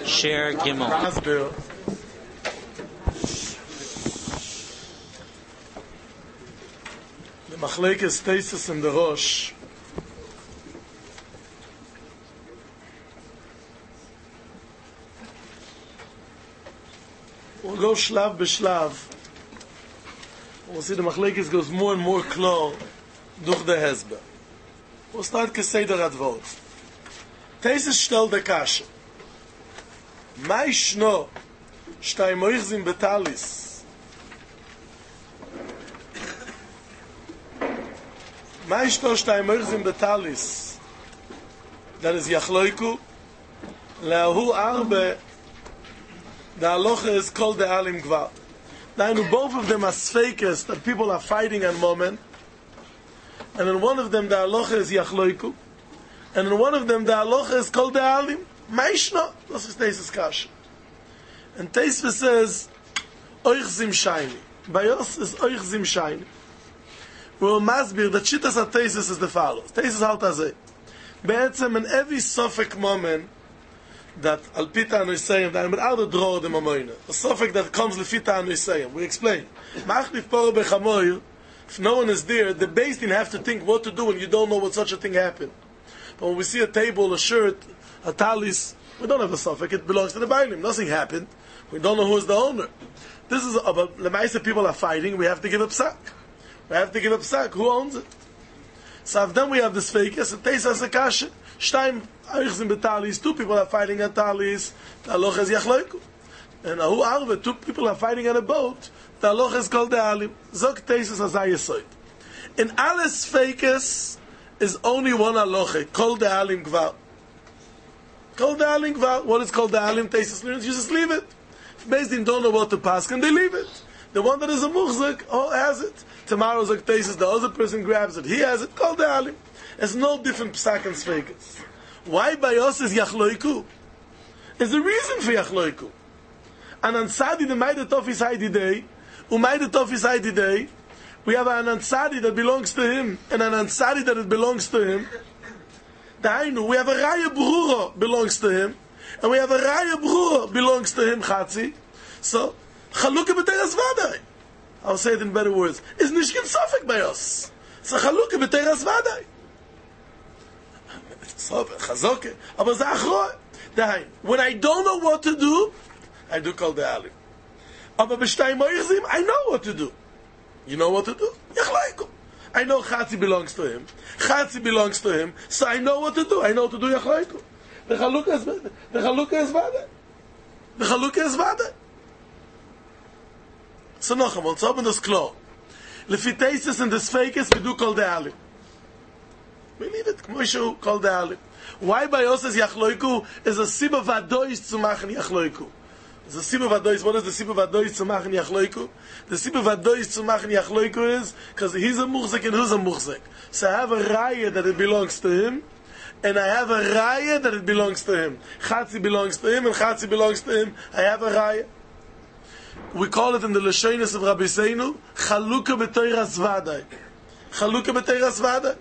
Share Gimel. Masbir. The Machlekes Teisus in the Rosh. We'll go shlav b'shlav. We'll see the Machlekes goes more and more clear durch the Hezber. We'll start Keseder Advot. Teisus stellt the Kasche. Mai shno shtay moichzim betalis. Mai shno shtay moichzim betalis. That is yachloiku. Lehu arbe. The halacha is called the alim gvar. Now, both of them are sfeikes that people are fighting at the moment. And in one of them the halacha is yachloiku. And in one of them the halacha is called the alim. Maishna, das ist Teisus Kasche. And Teisus says, Oich zim shayni. By us is Oich zim shayni. We will masbir, the Shittas of Teisus is the follows. Teisus halt azay. Be'etzem, in every Sofek moment, that Alpita Anoiseyim, that without the draw of the Mamoyna, a Sofek that comes Lefita Anoiseyim, we explain. Machlif Poro Bechamoy, if no one is there, the Beis Din have to think what to do when you don't know what such a thing happened. But when we see a table, a shirt, a talis, we don't have a suffix, it belongs to the Bailim. Nothing happened. We don't know who is the owner. This is about the Maisa people are fighting, we have to give up psak. We have to give up psak. Who owns it? So then we have this fake, yes, it tastes as a kasha. Shtaim Eichzim betalis, two people are fighting at talis, the aloch is yachloiku. And who arve, two people are fighting on a boat, the aloch is called the alim. Zok tastes as a yesoid. In alles fakes is only one aloche, called the alim gvar. Called the alim gvar. What is called the alim? Teisus learns, you just leave it. If Beis Din don't know what to pass, and they leave it. The one that is a muchzik, has it. Tomorrow's like Teisus, the other person grabs it, he has it, called the alim. It's no different psak and sveikas. Why by us is yachloiku? There's a reason for yachloiku. An ansadi the maide tofis haidi day, umaide tofis haidi day, we have an ansadi that belongs to him, and an ansadi that it belongs to him. Dainu, we have a raya brura belongs to him, and we have a raya brura belongs to him, chatzi. So, chaluka b'teras vadai. I'll say it in better words. It's nishkin sofek by us. It's a chaluka b'teras vadai. Chazoke. Aber zachroy. Dainu, when I don't know what to do, I do call the alim. Aber b'shtay moichzim, I know what to do. You know what to do? Yachlaikum. I know Chatzi belongs to him. Chatzi belongs to him. So I know what to do. I know what to do Yachlaikum. The Chalukah is Vada. The Chalukah is Vada. So Nochamon, so open this claw. Lefitesis and the Sfeikis, we do call the alim. We leave it. K'moishu call the alim. Why by us is Yachlaiku is a Sibba Vadois zu machen Yachlaiku. The Sibba Vadois, what is the Sibba Vadois zu machen Yachloiku? The Sibba Vadois zu machen Yachloiku is because he's a muhzik and who's a muhzik. So I have a raya that it belongs to him, and I have a raya that it belongs to him. Chatzi belongs to him, and Chatzi belongs to him. I have a raya. We call it in the Lashonis of Rabbi Seinu, Chaluka b'teiras vadai. Chaluka b'teiras vadai.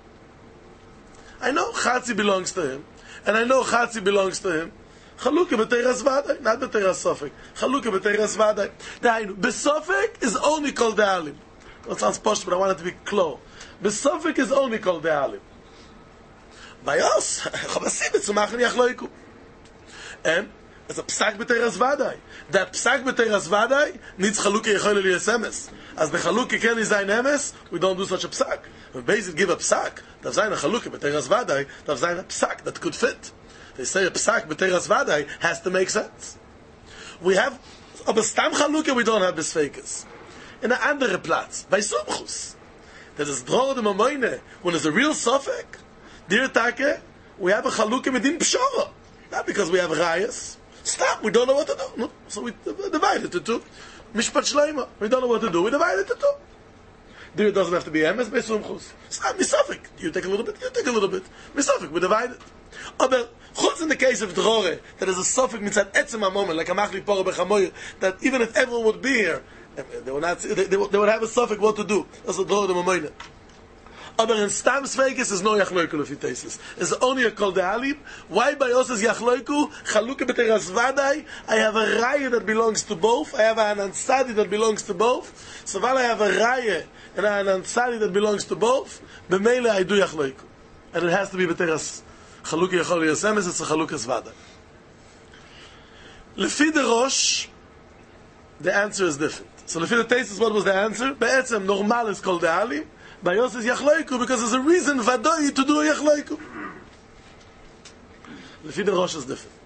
I know Chatzi belongs to him, and I know Chatzi belongs to him. Chaluka b'teiras vadai, not b'teiras sofek. Chaluka b'teiras vadai. Dainu, b'sofek is only called the alim. That sounds posh, but I want it to be clear. B'sofek is only called the alim. By us, chabasim zu machen yachloiku. And it's a psak b'teiras vadai. That psak b'teiras vadai needs chaluka yechol li esemes. As the chaluka can is zayin emes, we don't do such a psak. When Beis Din give a psak, that zayin a chaluka b'teiras vadai, that zayin a psak that could fit. They say a psak b'teiras vadai has to make sense. We have a bestam chaluka, we don't have besfekas. In a andere Platz, by Sumchus, that is dror de mamoyne, when there's a real sofek, dear take, we have a chaluka midin pshara. Not because we have rayas. Stop, we don't know what to do. No? So we divide it into two. Mishpat shleima, we don't know what to do, we divide it into two. There doesn't have to be emes by Sumchus. Stop, misafik. You take a little bit, you take a little bit. Misafik, we divide it. Aber chutz in the case of drore, that is a suffix mitzad etzem moment, like a machli poro bechamoyer, that even if everyone would be here, they would have a suffix what to do. That's a drore de mamoyne. Aber in Stam Sveikis is no Yachloiku Lefi Taisus. It's only a Kol De'alim. Why by us is Yachloiku? Chaluke B'teras Vadai. I have a Raya that belongs to both. I have an Ansadi that belongs to both. So while I have a Raya and an Ansadi that belongs to both, B'meile I do Yachloiku. And it has to be B'teras Chaluke Yachol Yosemes, it's a Chalukas Vadai. Lefi the Rosh, the answer is different. So Lefi the Taisus, what was the answer? Be'etzem, normal is Kol De'alim. By us is Yachloiku, because there's a reason Vadoi to do a Yachloiku. Lefi the Rosh is different.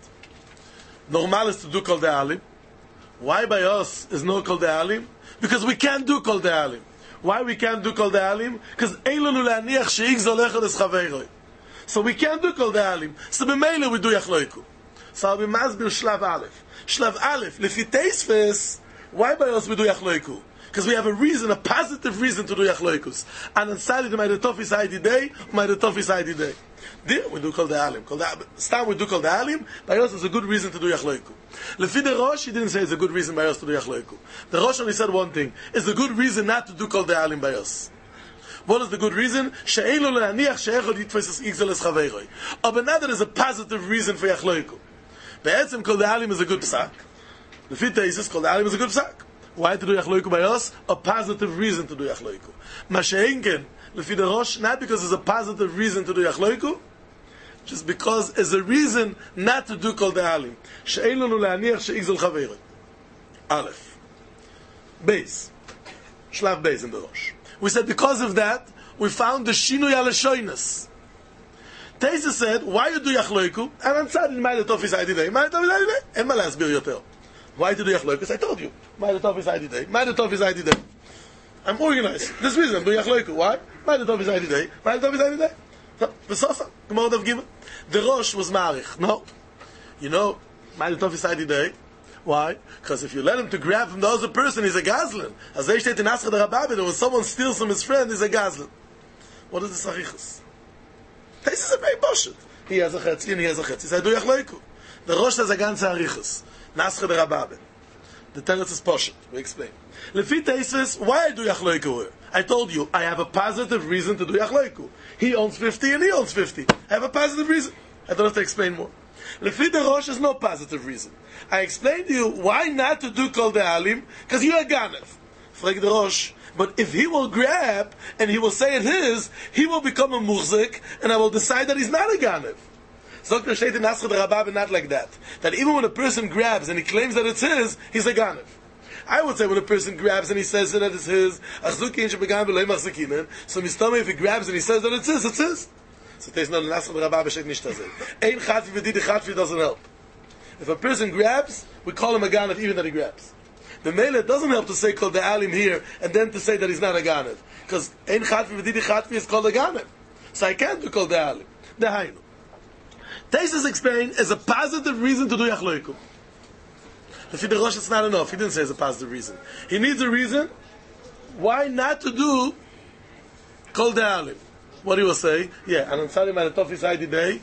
Normal is to do Kol De'alim. Why by us is no Kol De'alim? Because we can't do Kol De'alim. Why we can't do Kol De'alim? Because Eilonu le'aniach she'ik zolechad es chaveiroi. So we can't do Kol De'alim. So b'meile we do Yachloiku. So I'll be masbir Shlav Aleph. Shlav Aleph, Lefi Teisves, why by us we do Yachloiku? Because we have a reason, a positive reason to do Yachloikus. And inside it, my Retofis ID day, my Retofis ID day. There we do Kol De'alim. Stam we do Kol De'alim, by us is a good reason to do Yachloiku. Lefi the Rosh, he didn't say it's a good reason by us to do Yachloiku. The Rosh only said one thing, it's a good reason not to do Kol De'alim by us. What is the good reason? She'elu le'aniach she'echod yitfos es igzel es chaveiroi. But now there is a positive reason for Yachloiku. Be'etzem Kol De'alim is a good psak. Lefi Taisus, Kol De'alim is a good psak. Why to do Yachloiku by us? A positive reason to do Yachloiku. Masha'inken, Lefi the Rosh, not because there's a positive reason to do Yachloiku, just because there's a reason not to do Kol De'alim. She'elonu le'aniach she'igzol chaveiroi. Aleph. Beis. Shlav Beis in the Rosh. We said because of that, we found the Shinui Aleshoinus. Teisa said, why you do Yachloiku? And Ansad in Ma'ale Tofis Aididei. Ma'ale Tofis Aididei? En ma lasbir yoter. Why to do Yachloikus? I told you. Ma'ale Tofis Aididei. Ma'ale Tofis Aididei. I'm organized. This reason I'm doing Yachloiku. Why? Ma'ale Tofis Aididei. Ma'ale Tofis Aididei. So, V'sosa. Gemara Dov Gimel. The Rosh was Ma'arich. No. You know, Ma'ale Tofis Aididei. Why? Because if you let him to grab from the other person, he's a gazlan. As they state in Aschad Rababid, when someone steals from his friend, he's a gazlan. What is the Sarichus? This is a very bullshit. He has a chetzi and he has a chetzi. He said, do Yachloiku. The Rosh has a ganze Arichus. Naschad Rababid. The Teretz is poshut. We explain. Lefi Taisus, why I do Yachloiku here? I told you, I have a positive reason to do Yachloiku. He owns 50 and he owns 50. I have a positive reason. I don't have to explain more. Lefi the Rosh is no positive reason. I explained to you why not to do Kol De'alim, because you're a Ganev. Frag the Rosh. But if he will grab and he will say it is, he will become a Muhzik, and I will decide that he's not a Ganev. Dr. Sheit in Aschad Rabab, not like that. That even when a person grabs and he claims that it's his, he's a Ganev. I would say when a person grabs and he says that it's his, so Mistama, if he grabs and he says that it's his, it's his. So there's no Aschad Rabab Sheit Nishtazeh. Ein Chatvi v'didi Chatvi doesn't help. If a person grabs, we call him a Ganev even that he grabs. The Mele doesn't help to say Kol De'alim here and then to say that he's not a Ganev. Because Ein Chatvi v'didi Chatvi is called a Ganev. So I can't do Kol De'alim. Dehainu. Taisus explained as a positive reason to do Yachloiku. If the Rosh, it's not enough. He didn't say it's a positive reason. He needs a reason why not to do Kol De'alim. What he will say? Yeah, and I'm sorry, my Tofis ID day,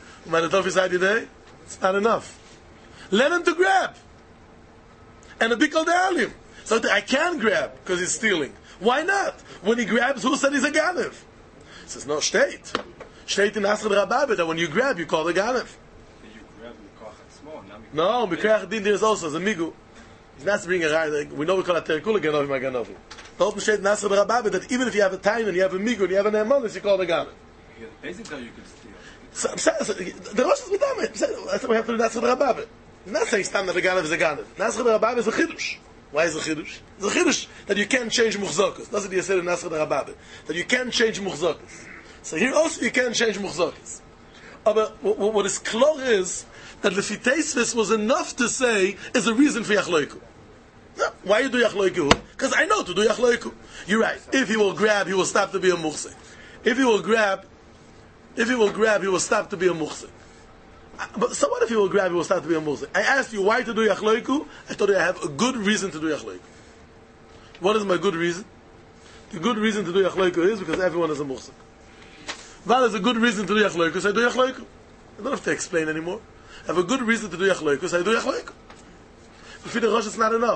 it's not enough. Let him to grab. And a big Kol De'alim. So I can't grab because he's stealing. Why not? When he grabs, who said he's a Ganev? He says, no, state. State in Aschad Rababah that when you grab, you call the Ganev. You grab Mikoach small, no, Mikoach Din there's also, there's a Migu. He's not bringing a right. We know we call it Terikula Ganovim Ganovim. The open state in Aschad Rababah that even if you have a time and you have a Migu and you have an Emonis, you call the Ganev. Basically, you can steal. So, the Rosh is with them. That's what we have to do in Aschad Rababah. He's not saying stand that the Ganev is a Ganev. Aschad Rababah is a Chidush. Why is it a Chidush? It's a Chidush that you can't change Muchzokus. That's what you said in Aschad Rababah. That you can't change Muchzokus. So here also you can't change Muchzokus. But what is clear is that the Fiteisvis was enough to say is a reason for Yachloiku. No, why you do Yachloiku? Because I know to do Yachloiku. You're right. If he will grab, he will stop to be a Muchzik. If he will grab, he will stop to be a Muchzik. But so what if he will grab, he will start to be a Muhzik? I asked you why to do Yachloiku. I told you I have a good reason to do Yachloiku. What is my good reason? The good reason to do Yachloiku is because everyone is a Muhzik. That is a good reason to do Yachloiku, so I do Yachloiku. I don't have to explain anymore. I have a good reason to do Yachloiku, so I do Yachloiku. But for the Rosh, it's not enough.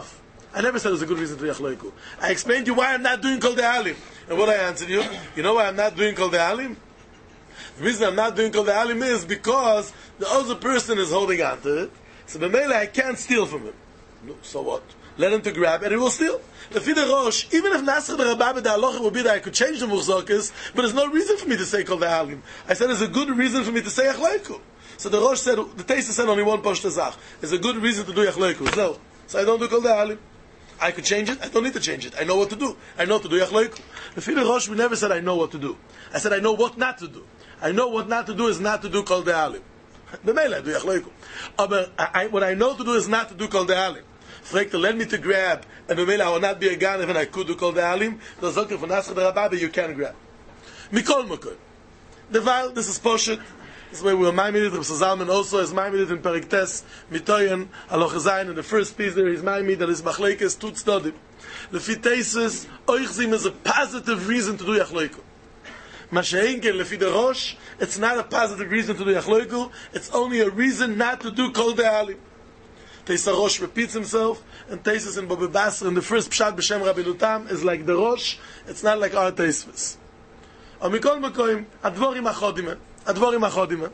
I never said there's a good reason to do Yachloiku. I explained to you why I'm not doing Kol De'alim. And what I answered you, you know why I'm not doing Kol De'alim? The reason I'm not doing Kol De'alim is because the other person is holding on to it. So B'meila I can't steal from him. No, so what? Let him to grab and he will steal. Lefi the Rosh, even if Nasr the Rabbi the Halacha would be that I could change the Murzakis, but there's no reason for me to say Kol De'alim. I said there's a good reason for me to say Yachloiku. So the Rosh said, the Taisa said only one Pashta Zach. There's a good reason to do Yachloiku. So I don't do Kol De'alim. I could change it. I don't need to change it. I know what to do. I know to do Yachloiku. Lefi the Rosh, we never said I know what to do. I said I know what not to do. I know what not to do is not to do Kol De'alim. B'meila I do Yachloiku. But what I know to do is not to do Kol De'alim. Fragt let me to grab, and b'meila I will not be a ganav, and I could do Kol De'alim. The Zokter for Nasr the Rabbi, you can grab. Mikol Mokol. The Val, this is Poshet. This is where we were Maimidit. Rav Zalman also is Maimidit in Perek Tes, Mitoyen, Aloch Zayin, in the first piece there is Maimid, that is Machlekes, Tut Stodim. Lefi Teises, Oichzim is a positive reason to do Yachloiku. Masha'inken, Lefi the Rosh, it's not a positive reason to do Yachloiku, it's only a reason not to do Kol De'alim. Teisa Rosh repeats himself, and Teises in Baba Basra, in the first Pshat B'Shem Rabbeinu Tam, is like the Rosh, it's not like our Teisves. Amikol Makoim, Advorim Achodim, Advorim Achodim.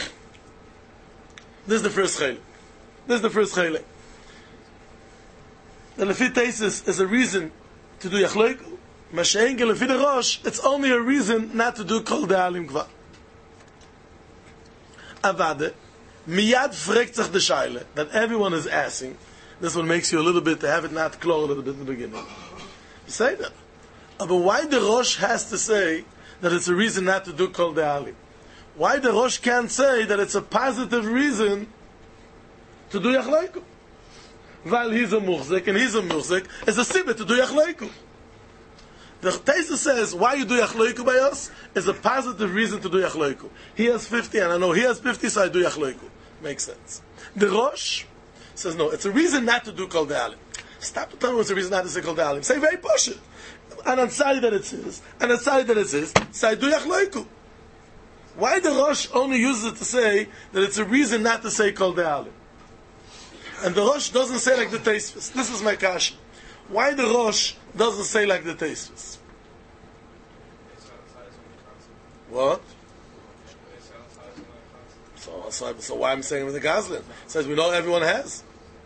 This is the first Chaylik. The Lefi Teises is a reason to do Yachloiku. Masha'en ke Lefi the Rosh, it's only a reason not to do Kol De'alim Kvar. Avade, Miyad fragt sich the Shaila, that everyone is asking. This one makes you a little bit, to have it not clear a little bit in the beginning. Say that. But why the Rosh has to say that it's a reason not to do Kol De'alim? Why the Rosh can't say that it's a positive reason to do Yachloiku? While he's a Murzek and he's a Murzek, it's a sibit to do Yachloiku. The Taisa says, why you do Yachloiku by us is a positive reason to do Yachloiku. He has 50 and I know he has 50, so I do Yachloiku. Makes sense. The Rosh says, no, it's a reason not to do Kol De'alim. Stop telling me it's a reason not to say Kol De'alim. Say very posh. And on side that it is, and on side that it is, so I do Yachloiku. Why the Rosh only uses it to say that it's a reason not to say Kol De'alim? And the Rosh doesn't say like the Teisvis. This is my kasha. Why the Rosh doesn't say like the Teisvis? What? So why I'm saying with the Gazlan? It says we know everyone has.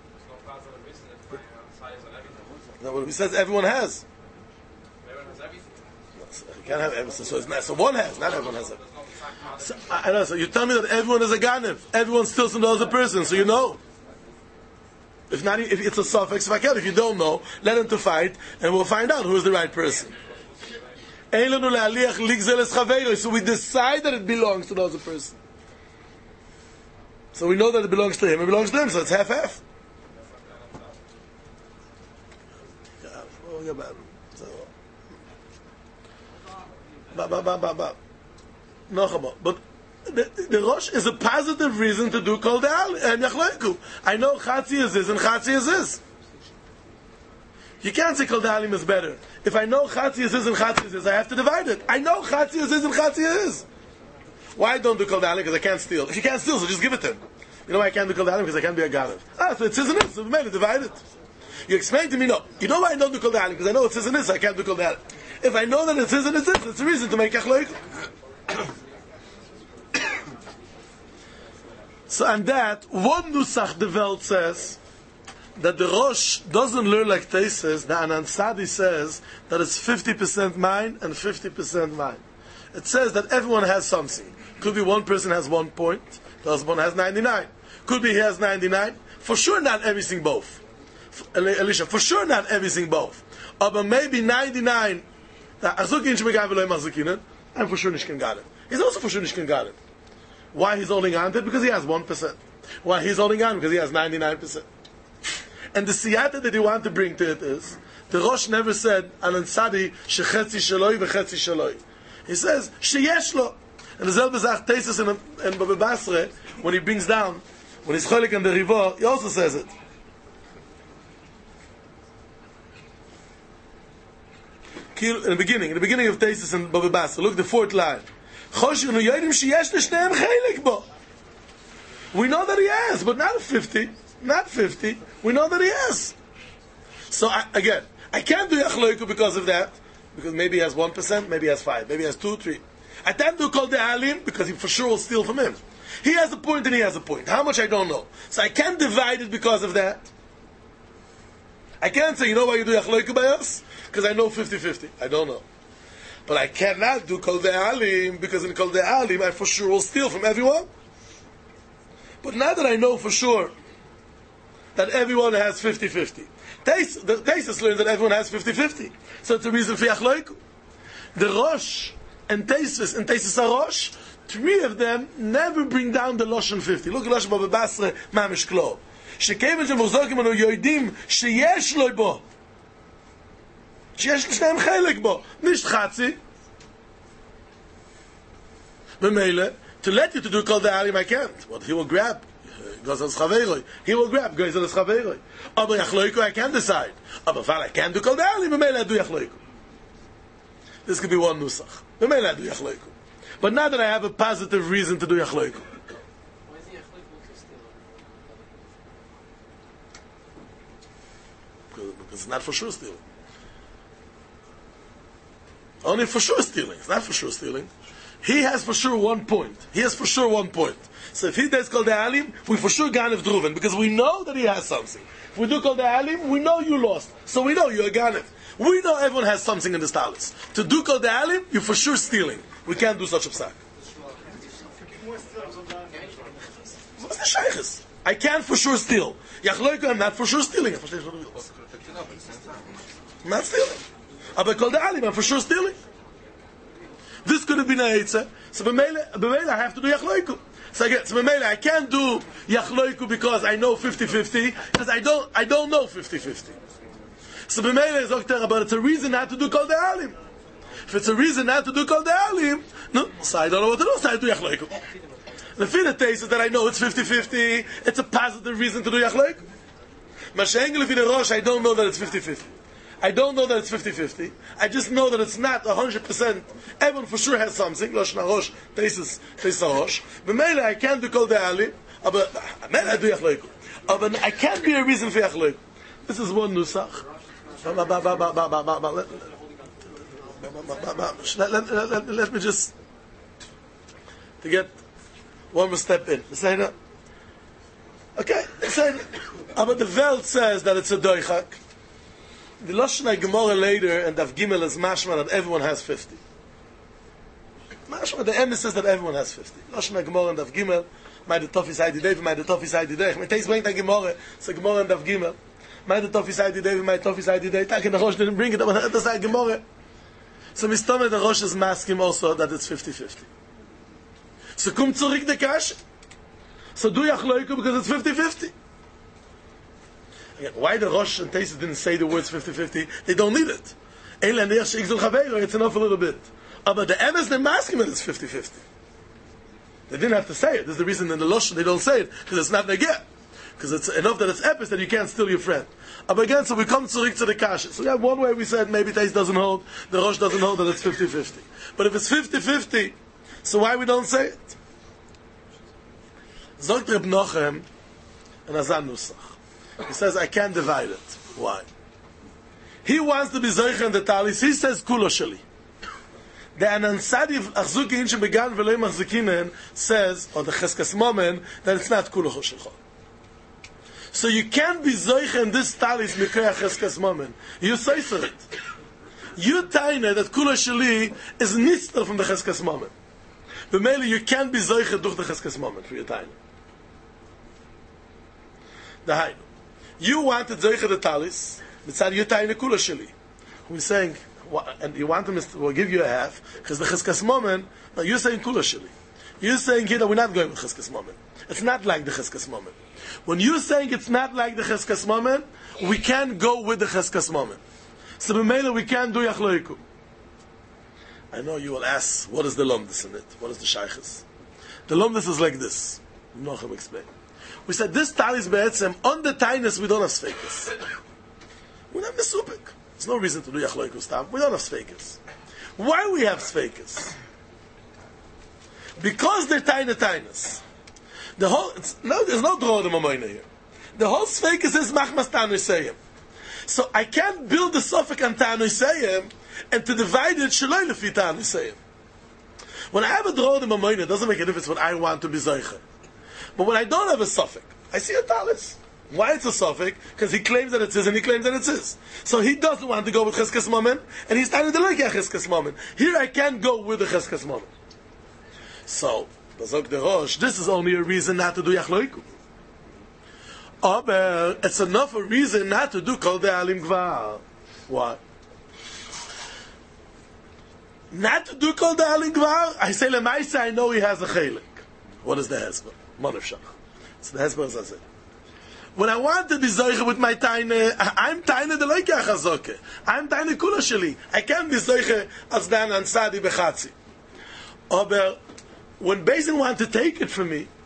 No, he says everyone has. Everyone has everything. You can't have everything. So it's not. So one has. Not everyone has it. So, I know. So you tell me that everyone is a Ganev. Everyone steals from the other person. So you know. If not, if it's a suffix, if you don't know, let him to fight, and we'll find out who is the right person. So we decide that it belongs to the other person. So we know that it belongs to him. It belongs to him. So it's half-half. But the Rosh is a positive reason to do Kol De'alim and Yachloiku. I know Chatzi is this and Chatzi is this. You can't say Kol De'alim is better. If I know Chatzi is this and Chatzi is this, I have to divide it. I know Chatzi is this and Chatzi is. Why don't do Kol De'alim? Because I can't steal. If you can't steal, so just give it to him. You know why I can't do Kol De'alim? Because I can't be a Ganav. So it's his and his. So we made it, divide it. You explain to me, no. You know why I don't do Kol De'alim? Because I know it's his and his, so I can't do Kol De'alim. If I know that it's his and it's his, it's a reason to make Yachloiku. So on that, one Nusach the Welt says that the Rosh doesn't learn like Teises. The Anan Sadi says that it's 50% mine and 50% mine. It says that everyone has something. Could be one person has 1 point, the other one has 99. Could be he has 99. For sure not everything both. Elisha, for sure not everything both. But maybe 99. I'm for sure nicht can got it. He's also for sure nicht can got it. Why he's holding on to it? Because he has 1%. Why he's holding on? Because he has 99%. And the siyata that you want to bring to it is, the Rosh never said, Anan Sadi, shechetzi shaloi v'chetzi shaloi. He says, sheyesh lo. And the Zelbe Zach Teises in Baba Basra, when he brings down, when he's cholik on the Rivo, he also says it. In the beginning of Teises in Baba Basra, look the 4th line. We know that he has, but not 50. Not 50. We know that he has. So again, I can't do Yachloiku because of that, because maybe he has 1%, maybe he has 5, maybe he has 2, 3. I can't do Kol De'alim because he for sure will steal from him. He has a point and he has a point. How much I don't know. So I can't divide it because of that. I can't say, you know why you do Yachloiku by us? Because I know 50-50. I don't know. But I cannot do Kol De'alim because in Kol De'alim I for sure will steal from everyone. But now that I know for sure that everyone has 50-50, the Taisus learns that everyone has 50-50. So it's a reason for Yachloiku. The Rosh and Taisus HaRosh, 3 of them never bring down the Loshen 50. Look at Loshen Baba Basra, Mamish Klo. שכיוון שמוחזקים אנו יודעים שיש לו בו, שיש לשניהם חלק בו, nicht חצי. במילא, to let you to do Kol De'alim, I can't. What he will grab? Goes on Schaveiroi. He will grab, goes on Schaveiroi. Aber Yachloiku, I can't decide. Aber weil I can't do Kol De'alim, במילא I do Yachloiku. This could be one nusach. במילא I do Yachloiku. But now that I have a positive reason to do Yachloiku. Because it's not for sure stealing. Only for sure stealing. It's not for sure stealing. He has for sure 1 point. He has for sure 1 point. So if he does Kol De'alim, we for sure Ganev Druven, because we know that he has something. If we do Kol De'alim, we know you lost. So we know you're a Ganev. We know everyone has something in this talis. To do Kol De'alim, you're for sure stealing. We can't do such a psak. What's the shaykhs? I can't for sure steal. Yachloiku, I'm not for sure stealing. I'm not stealing. But Kol De'alim, I'm for sure stealing. This could have been a Eitzah. So b'meila I have to do Yachloiku. So b'meila I can't do Yachloiku because I know 50-50, because I don't know 50-50. So b'meila is okay, but it's a reason not to do Kol De'alim. If it's a reason not to do Kol De'alim, no, so I don't know what to do, so I do Yachloiku. The fifth taste is that I know it's 50-50, it's a positive reason to do Yachloiku. Masha'engel if Rosh, I don't know that it's 50-50. I don't know that it's 50-50. I just know that it's not 100%. Everyone for sure has something. Lashon HaRosh, Taisus HaRosh. B'meila I can't do Kol De'alim, but I do Yachloiku. But I can't be a reason for Yachloiku. This is one nusach. Let me just to get one more step in. Okay, but the Welt says that it's a doichak. The Lashon HaGemara later and Daf Gimel is mashma that everyone has 50. Mashma, the emes says that everyone has 50. Lashon HaGemara and Daf Gimel, my the Tofis Haididei, my the Tofis Haididei. My taste bring the Gemara, it's a Gemara and Daf Gimel. My the Tofis Haididei, my Tofis Haididei. Taki the Rosh didn't bring it, but that's a Gemara. So Mistome the Rosh is masking also that it's 50-50. So come zurück the Kash. So do Yachloiku because it's 50-50. Again, why the Rosh and Taisus didn't say the words 50-50? They don't need it. It's enough a little bit. But the Emes, they're masking it, it's 50-50. They didn't have to say it. This is the reason in the Rosh they don't say it, because it's not Negeh. Because it's enough that it's Epis that you can't steal your friend. But again, so we come to the Kasha. So we have one way we said maybe Taisus doesn't hold, the Rosh doesn't hold that it's 50-50. But if it's 50-50, so why we don't say it? Zogt Reb Nochem and Azan Nusach. He says, I can't divide it. Why? He wants to be Zoicher in the Talis. He says, Kulo Sheli. The Anansadi Achzuki Inshe Began Velei Machzikinen says, or the Cheskas Momen, that it's not Kulo Sheli. So you can't be Zoicher in this Talis Mikaya Cheskas Momen. You say for it. You taine that Kulo Sheli is Nistel from the Cheskas Momen. But mainly you can't be Zoicher durch the Cheskas Momen for your taine. The Hainu. You wanted Zoicher the Talis, mitzad Yutayne Kula Sheli. We're saying, and you want him to give you a half, because the Cheskas Momen, no, you're saying Kula Sheli. You're saying here that we're not going with Cheskas Momen. It's not like the Cheskas Momen. When you're saying it's not like the Cheskas Momen, we can't go with the Cheskas Momen. So b'meila we can't do Yachloiku. I know you will ask, what is the Lomdus in it? What is the Shaykhis? The Lomdus is like this. Nochem explain. We said this talis be'etzem on the tainus we don't have sfeikus. We don't have nesupik. There's no reason to do yachloiku stam. We don't have sfeikus. Why we have sfeikus? Because they're tainus. The whole there's no dror the mamoina here. The whole sfeikus is machmas tanusayim. So I can't build the suffix on Ta'anusayim and to divide it Shaloi Lefi Ta'anusayim. When I have a Drod in my mind, it doesn't make a difference what I want to be Zeicha. But when I don't have a suffix, I see a talis. Why it's a suffix? Because he claims that it's his and he claims that it's his. So he doesn't want to go with Cheskes Momen, and he's starting to like Cheskes Momen. Here I can't go with the Cheskes Momen. So, Bazok de Rosh, this is only a reason not to do Yachloiku. Aber it's enough a reason not to do Kol De'alim Gvar. Why? Not to do Kol De'alim Gvar, I say Lemaisa, I know he has a Chelik. What is the Hezbollah? Monav Shach. It's the Hezbollah Zazeh. When I want to be Zoiche with my Taine, I'm Taine de Loike Achazoke. I'm Taine Kula Sheli. I can't be Zoiche as Dan Ansadi Bechatzi. Aber when Bezin want to take it from me,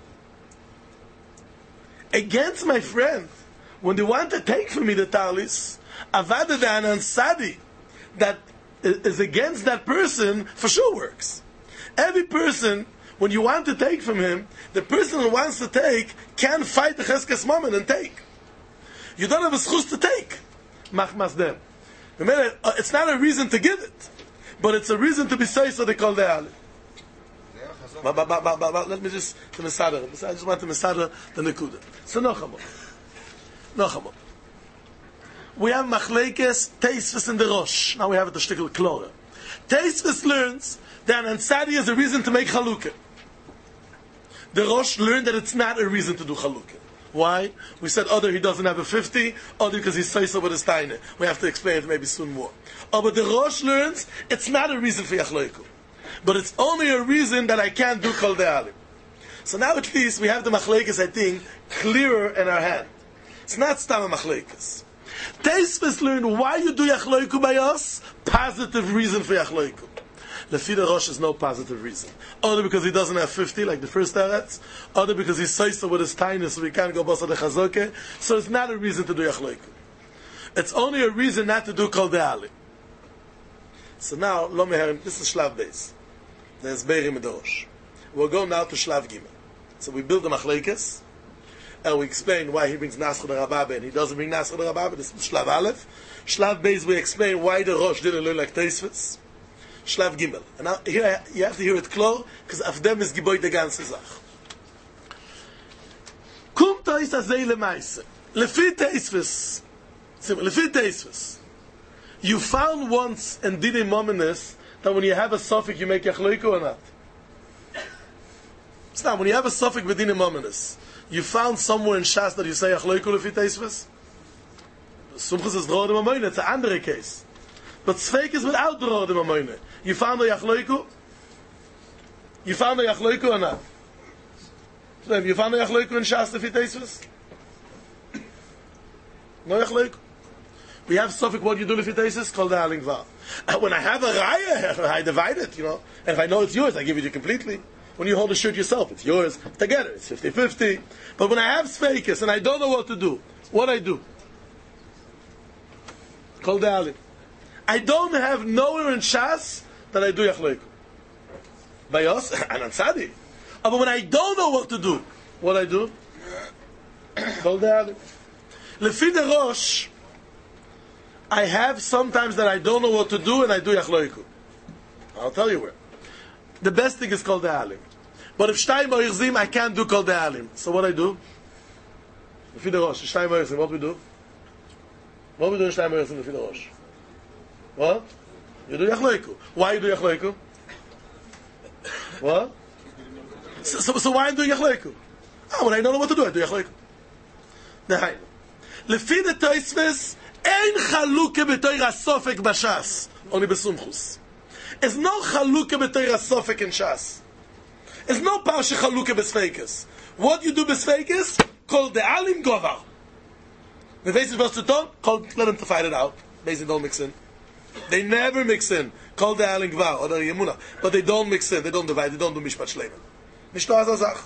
against my friend, when they want to take from me the talis, Avada Dan Ansadi, that is against that person, for sure works. Every person, when you want to take from him, the person who wants to take can fight the Cheskes Momen and take. You don't have a schus to take. Machmas dem. It's not a reason to give it, but it's a reason to be say so they call the Ali. Let me just the Mesader. I just want to Mesader the Nekuda. So Nochamot. We have Machlekes Teisves in the Rosh. Now we have it the Shtickle Klore. Teisves learns that Ansari is a reason to make Chalukah. The Rosh learned that it's not a reason to do Chalukah. Why? We said other he doesn't have a 50, other because he's so with his Taine. We have to explain it maybe soon more. But the Rosh learns it's not a reason for Yachloiku. But it's only a reason that I can't do Kol De'alim. So now at least we have the Machlekes, I think, clearer in our hand. It's not Stam Machlekes. Teisves learn why you do Yachloiku by us, positive reason for Yachloiku. Lefi the Rosh is no positive reason. Either because he doesn't have 50, like the first Eretz, either because he's soisa with his tiny, so he can't go Basa de Chazoke. So it's not a reason to do Yachloiku. It's only a reason not to do Kol De'alim. So now, Lo Meherim, this is Shlav Beis. There's Beirim in the Rosh. We'll go now to Shlav Gimel. So we build the Machlekes, and we explain why he brings Nasr the Rababe and he doesn't bring Nasr the Rababe. This is Shlav Aleph. Shlav Beis, we explain why the Rosh didn't learn like Teisves. Shlav Gimel. And now, here you have to hear it clear, because of them is Giboy the ganze Sach. Kum Tois Azei Lemaise. Lefi Teisves. Lefi Teisves. You found once in Dini Mominus that when you have a suffix you make Yachloiku or not? Stop. When you have a suffix with Dini Mominus, you found somewhere in Shas that you say Yachloiku Lefi Teisves? Sumchus is Drod im Amoyne. It's an andere case. But Tzveik is without Drod im Amoyne. You found the Yachloiku? You found the Yachloiku or not? You found the Yachloiku in Shas Lefi Teisves? No Yachloiku. We have suffix, what you do Lefi Teisves? Kol De'alim Gvar. When I have a Raya, I divide it, And if I know it's yours, I give it to you completely. When you hold a shirt yourself, it's yours. Together, it's 50-50. But when I have Sveikis and I don't know what to do, what I do? Kol De'alim. I don't have nowhere in Shas that I do Yachloiku. By us, and on Tzadi. But when I don't know what to do, what I do? Kol De'alim. Lefi the Rosh, I have sometimes that I don't know what to do and I do Yachloiku. I'll tell you where. The best thing is Kol De'alim. But if Shtayim Oirzim, I can't do Kol De'alim. So what I do? Lefi the Rosh, Shtayim Oirzim, what we do? What we do in Shtayim Oirzim Lefi the Rosh? What? You do Yachloiku. Why you do Yachloiku? What? So why I'm doing Yachloiku? When I don't know what to do, I do Yachloiku. Nein. Lefi the Teisves, Ein Chaluke b'Torah Sofek b'Shas, only b'Sumchus. There's no Chaluke b'Torah Sofek in Shas. There's no Parsha Chaluke b'Sfeikes. What you do b'Sfeikes? Kol De'alim Govar. The Beis was to talk, let them to fight it out. Beis don't mix in. They never mix in. Kol De'alim Gvar or the Yemuna, but they don't mix in. They don't divide. They don't do Mishpat Shleiman. Mishto Azazach.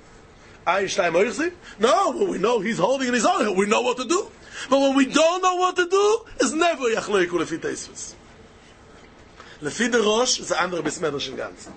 No, we know he's holding in his own. We know what to do. But when we don't know what to do, it's never Yachloiku Lefi Teisves. Lefi the Rosh is the andere Bismedrish in Gans.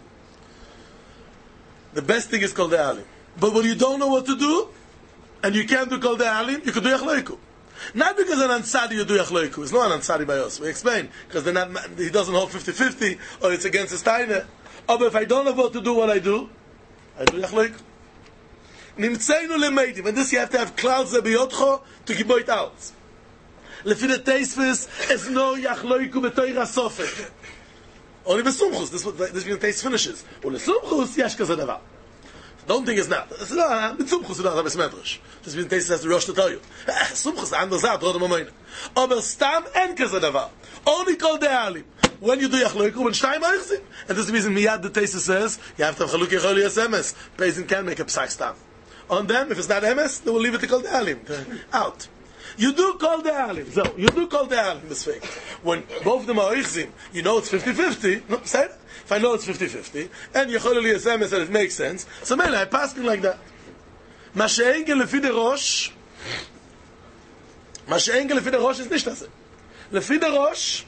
The best thing is Kol De'alim. But when you don't know what to do, and you can't do Kol De'alim, you can do Yachloiku. Not because an Ansari you do Yachloiku. It's not an Ansari by us. We explain. Because he doesn't hold 50-50, or it's against his Taina. But if I don't know what to do, what I do Yachloiku. Nimtzeinu lemeitim. And this you have to have clouds biyotcho to give it out. Lefi the Teisvis is no Yachloiku b'toira sofek. Only besumchus. This means the taste finishes. Or lesumchus yesh kaze davar. Don't think it's not. It's not. Besumchus you don't have a smedrash. This means the taste has the rush to tell you. Sumchus anders out. Rode momeine. Aber stam en kaze davar. Only kol de'alim. When you do Yachloiku, when Shtayim Oichzim. And this is the reason Miyad the taste says, you have to have Chaluk Yecholi as Emes. Peizin can make a Psak Stam. On them, if it's not Emes, they will leave it to Kol De'alim. Out. You do Kol De'alim. So, you do Kol De'alim this way. When both of them are Oichzim, you know it's 50-50. No, say it. If I know it's 50-50, and Yecholi as Emes, and it makes sense, so Mele, I pass it like that. Mashe'engel lefi de Rosh, Mashe'engel lefi de Rosh is nicht das. Lefi de Rosh,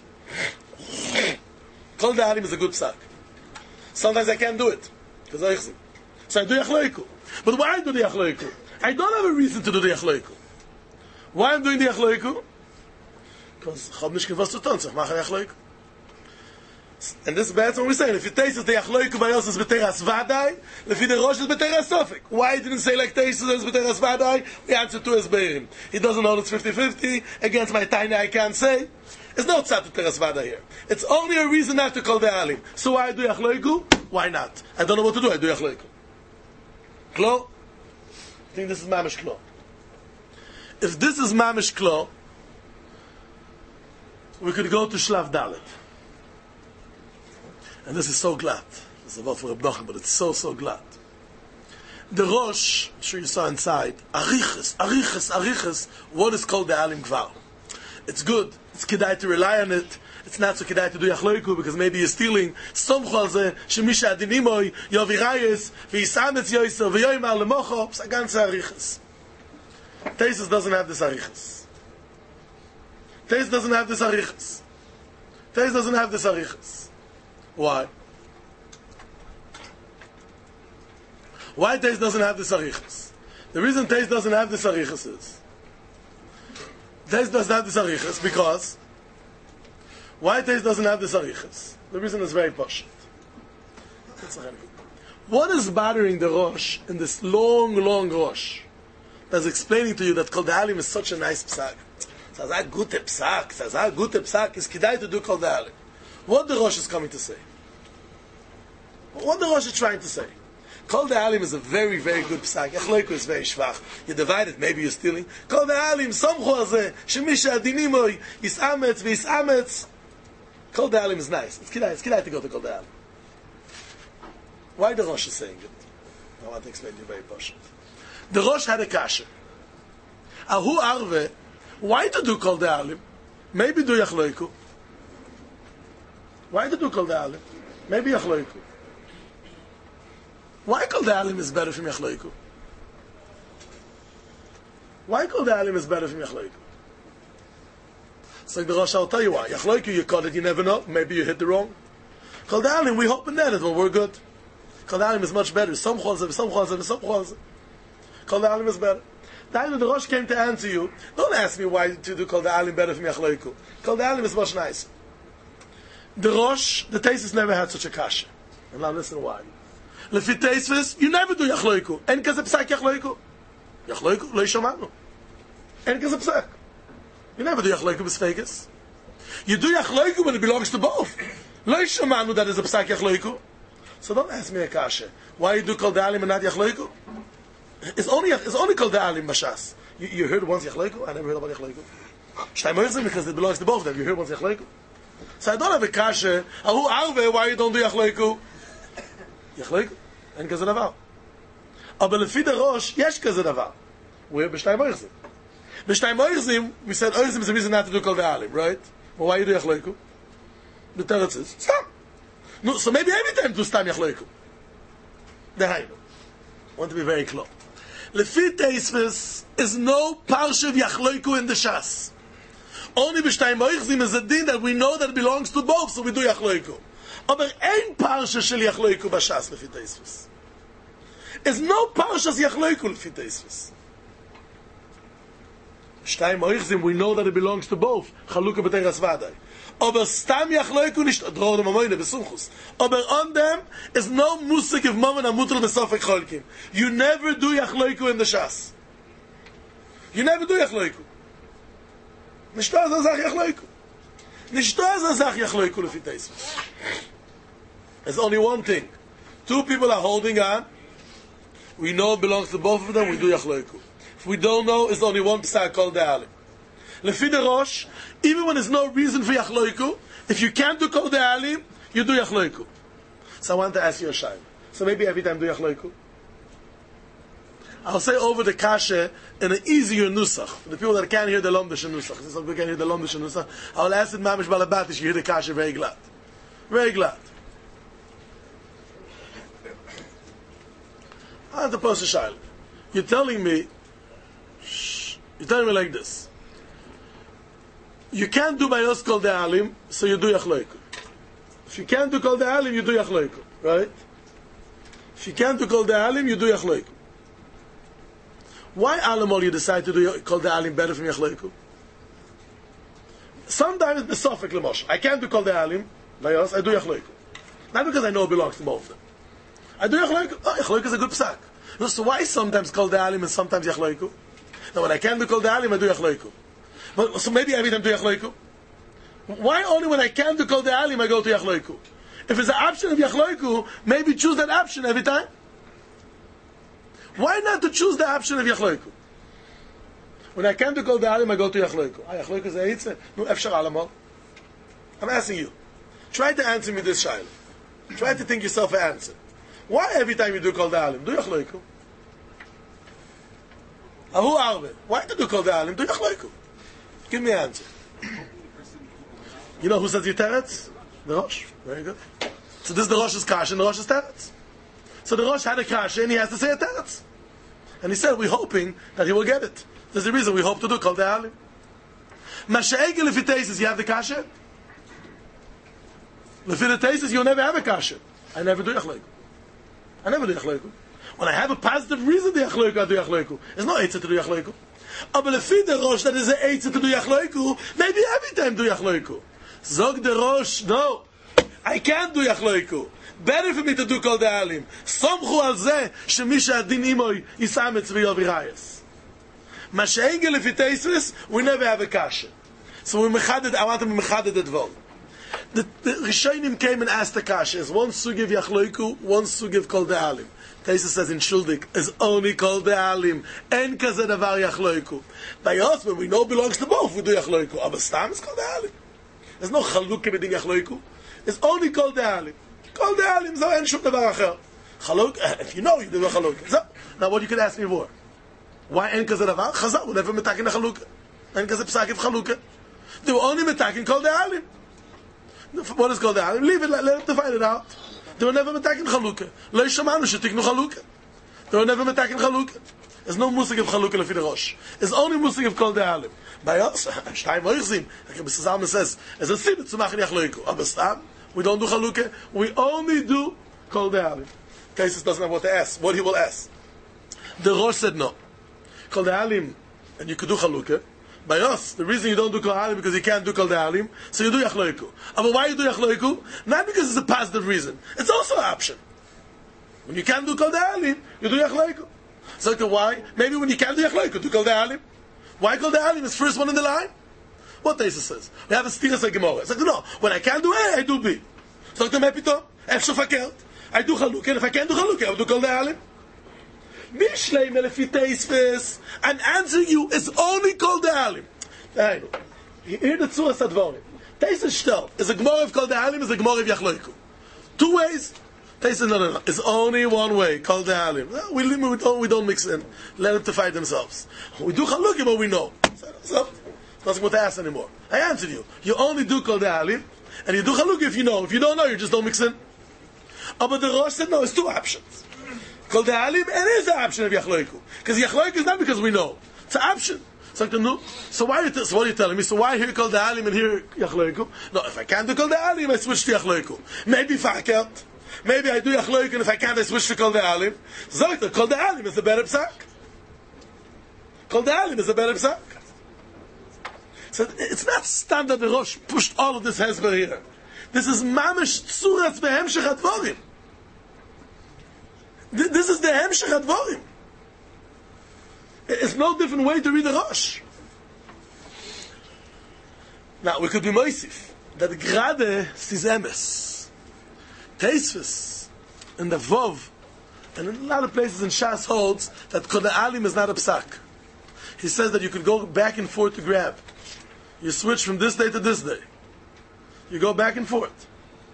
Kol De'alim is a good psak. Sometimes I can't do it because Oichzim. So I do Yachloiku. But why do the Yachloiku? I don't have a reason to do the Yachloiku. Why I'm doing the Yachloiku? Because Chab Nishkin was to ton, so mach Yachloiku. And this is bad what we're saying. If you taste the Yachloiku by us is B'teras Vadai, Lefi the Rosh is B'teras Sofek. Why didn't say like taste is B'teras Vadai? We answer to his Beirim. He doesn't know it's 50-50. Against my tiny I can't say. It's no tzat B'teras Vadai here. It's only a reason not to call the Alim. So why do Yachloiku? Why not? I don't know what to do. I do Yachloiku. Klo? I think this is Mamish Klo. If this is Mamish Klo, we could go to Shlav Dalet. And this is so glad. This is a word for Reb Nachman, but it's so glad. The Rosh, I'm sure you saw inside, Arichas, what is called the Alim Gvar. It's good. It's kedai to rely on it. It's not so kedai to do Yachloiku because maybe you're stealing. Somchu al zeh, shemisha adinimoy, yovirayes, v'isametz yoyso, v'yoymar lemocho, it's a ganze Arichas. Teisus doesn't have this Arichas. Teisus doesn't have this Arichas. Teisus doesn't have this Arichas. Why? Why Teisus doesn't have this Arichas? The reason Teisus doesn't have this Arichas is Teisus doesn't have this Arichas because why Teisus doesn't have this Arichas? The reason is very posh. What is bothering the Rosh in this long Rosh that's explaining to you that Kol De'alim is such a nice psak? Says, gute psak is kedai to do Kol De'alim. What the Rosh is coming to say? What the Rosh is trying to say? Kol De'alim is a very, very good psak. Yachloiku is very shvach. You divide it, maybe you're stealing. Kol De'alim, somchu hazeh, shemisha adinimoy, yisametz v'isametz. Kol De'alim is nice. It's kedai to go to Kol De'alim. Why the Rosh is saying it? I want to explain to you very posh. The Rosh had a kasha. Ahu arve, why to do Kol De'alim? Maybe do Yachloiku. Why to do Kol De'alim? Maybe Yachloiku. Why Kol De'alim is better from Yachloiku? Why Kol De'alim is better from Yachloiku? It's like the Rosh, I'll tell you why. Yachloiku, you caught it, you never know. Maybe you hit the wrong. Kol De'alim, we hope in that, well, we're good. Kol De'alim is much better. Some chol. Kol De'alim is better. The Rosh came to answer you. Don't ask me why to do Kol De'alim better from Yachloiku. Kol De'alim is much nicer. The Rosh, the Teisus never had such a kasha. And now listen why. Lefi Teisus, you never do Yachloiku. En kaze psak Yachloiku. Yachloiku, lo yishamanu. En kaze psak. You never do Yachloiku b'sfeikis. You do Yachloiku when it belongs to both. Lo yishamanu that is a psak Yachloiku. So don't ask me a kasha. Why you do Kol De'alim and not Yachloiku? It's only Kol De'alim b'shas. You heard once Yachloiku? I never heard about Yachloiku. Shtayim Oichzim because it belongs to both of them. You heard once Yachloiku? So I don't have a kasha. Ahu arve, why you don't do Yachloiku? Yachloiku? En kaze davar. Aber lefi the Rosh, yesh kaze davar. We're b'Shtayim Oichzim. B'Shtayim Oichzim, we said Oichzim is the reason not to do Kol De'alim, right? But why you do Yachloiku? The teretz is Stam. No, so maybe every time do Stam Yachloiku. Dehainu. I want to be very clear. Lefi Teisves is no parsha of Yachloiku in the Shas. Only b'Shtayim Oichzim is a din that we know that it belongs to both, so we do Yachloiku. Aber ein parsha shel Yachloiku b'Shas lefi Teisves. There's no parshas Yachloiku lefi Teisves. Shtayim oichzim, we know that it belongs to both. Chalukah b'teiras vadai. Aber stam yachloiku nisht, dror dem amoyne besumchus. Aber on them is no musik of mammon amutel besofek cholkim. You never do yachloiku in the shas. You never do yachloiku. Nishto azach yachloiku. Nishto azach yachloiku lefi Tosfos. There's only one thing. Two people are holding on. We know it belongs to both of them, we do yachloiku. If we don't know, it's only one psak called the alim. Lefi the Rosh, even when there's no reason for yachloiku, if you can't do kol the alim, you do yachloiku. So I want to ask you a shayla. So maybe every time do yachloiku. I'll say over the kasha in an easier nusach. For the people that can't hear the lomdish nusach. Since some people can't hear the lomdish nusach, I'll ask it mamish balabatish, you hear the kasha very glad. Very glad. I have to post a shayla. You're telling me like this. You can't do bayos kol the alim, so you do yachloiku. If you can't do kol the alim, you do yachloiku, right? If you can't do kol the alim, you do yachloiku. Why alamol you decide to do kol the alim better from yachloiku? Sometimes it's besofik lemosh. I can't do kol the alim, bayos, I do yachloiku. Not because I know it belongs to both of them. I do yachloiku. Oh, yachloiku is a good psak. So why sometimes kol the alim and sometimes yachloiku? Now when I can't do kol the alim, I do yachloiku. But so maybe every time do yachloiku. Why only when I can't do kol the alim I go to yachloiku? If it's an option of yachloiku, maybe choose that option every time. Why not to choose the option of yachloiku? When I can't do kol the alim, I go to yachloiku. Yachloiku is a hitze. No, efshar alamol. I'm asking you. Try to answer me this shayla. Try to think yourself an answer. Why every time you do kol the alim, do yachloiku? Ahu arbe. Why to do kol the alim, do yachloiku? Give me an answer. You know who says your teretz? The Rosh. Very good. So this is the Rosh's kasha and the Rosh's teretz. So the Rosh had a kasha and he has to say a teretz. And he said, we're hoping that he will get it. There's the reason we hope to do kol the alim. Masha'egel if it tastes, you have the kasha? If it tastes, you'll never have a kasha. I never do yachloiku. I never do yachloiku. When I have a positive reason to yachloiku, I do yachloiku. There's no eitzah to do yachloiku. Aber lefi the Rosh that is an eitzah to do yachloiku, maybe every time do yachloiku. Zog the Rosh, no, I can't do yachloiku. Better for me to do kol the alim. Somchu al zeh shemisha adin imoy yisametz v'yovirayas. Masha'engel lefi Tosfos, we never have a kasha. So we mechaded. I want to be mechaded at vol. The Rishonim came and asked the kasha. Is one sugiv yachloiku, one sugiv kol the alim. Tosfos says in Shuldik, is only called the alim. En kaze davar yachloiku. By us, when we know it belongs to both, we do yachloiku. Aber stam is called the alim. There's no chaluk b'din yachloiku. It's only called the alim. Called the alim, so en shum davar acher. Chaluk, if you know, you do the chaluk. So, now what you could ask me for? Why en kaze davar? Chazal, we're never metakin the chaluk. En kaze psakiv chaluk. They were only metakin called the alim. What is called the alim? Leave it, let them divide it out. They were never metakin chalukah. Lo yishamanu shetiknu chalukah. They were never metakin chalukah. There's no musik of chalukah lefi the Rosh. It's only musik of kol the alim. By us, Shtayim oichzim, like Mr. Zalman says, as a sibit tzumach yachloiku. Aber stam, we don't do chalukah. We only do kol the alim. Tosfos doesn't know what to ask. What he will ask. The Rosh said no. Kol the alim, and you could do chalukah. By us, the reason you don't do kol alim because you can't do kol the alim, so you do yachloiku. But why you do yachloiku? Not because it's a positive reason. It's also an option. When you can't do kol the alim, you do yachloiku. So why? Maybe when you can't do yachloiku, do kol the alim. Why kol the alim is first one in the line? What Tosfos says? We have a stiras like Gemara. It's like, no, when I can't do A, I do B. So to mepito, efshar fakert. I do chalukah, and if I can't do chalukah, I will do kol the alim. Mishleim lefi Tosfos, and answering you is only called the alim. Here the tzuras advarim. Tosfos shtel is a gemara of kol the alim, is a gemara of yachloiku. Two ways. Tosfos no. It's only one way. Called the alim. We don't mix in. Let them to fight themselves. We do chalukah, but we know. So doesn't want to ask anymore. I answered you. You only do kol the alim, and you do chalukah if you know. If you don't know, you just don't mix in. But the Rosh said no. It's two options. Kol the alim, and it is the option of yachloiku. Because yachloiku is not because we know. It's an option. So what are you telling me? So why here kol the alim and here yachloiku? No, if I can't do kol the alim, I switch to yachloiku. Maybe if I can't. Maybe I do yachloiku, and if I can't, I switch to kol the alim. So kol the alim is the better psak. Kol the alim is the better psak. So it's not standard the Rosh pushed all of this hezber here. This is mamish tzuras behemshech advarim. This is the hemshech advarim. It's no different way to read the Rosh. Now we could be moisif that grade sis emes, Teisvis in the Vov, and in a lot of places in Shas holds that Kol Alim is not a psak. He says that you could go back and forth to grab. You switch from this day to this day. You go back and forth.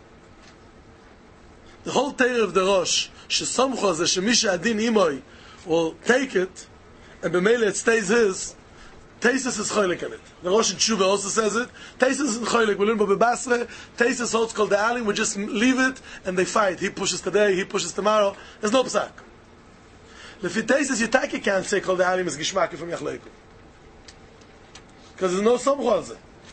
The whole Torah of the Rosh, Shesamcho ze shemisha adin imoy, will take it, and b'meile it stays his. Teisus is choylek in it. The Rosh in Tshuva also says it. Teisus is choylek. We learn by Bebasre. Teisus holds called the Alim. We just leave it and they fight. He pushes today, he pushes tomorrow. There's no psak. Lefi Teisus, you can't say called the Alim is gishmaki from Yachleiku. Because there's no samcho on it.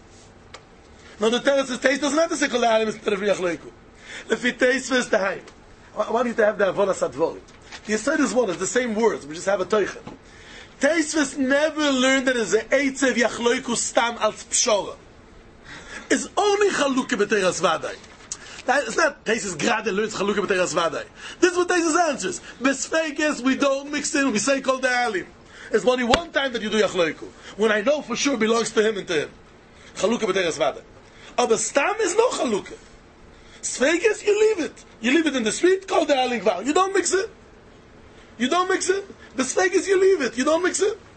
Now the Torah says Teisus doesn't have to say called the Alim is from Yachleiku. Lefi Teisus is the Haim. I want you to have the Avodas Advorim. The Yesod is one. It's the same words. We just have a Teichen. Teisvis never learned that it's a Eitzev Yachloiku Stam als Pshora. It's only Chaluke B'Teiras Vadai. It's not Teisvis Grade learns Chaluke B'Teiras Vadai. This is what Teisvis answers. Besfeikes, we don't mix in, we say Kol De'alim. It's only one time that you do Yachloiku. When I know for sure belongs to him and to him. Chaluke B'Teiras Vadai. Aber Stam is no Chaluke. Sfeikes, you leave it. You leave it in the street, Kol De'alim Gvar. You don't mix it. You don't mix it. The snake is you leave it. You don't mix it.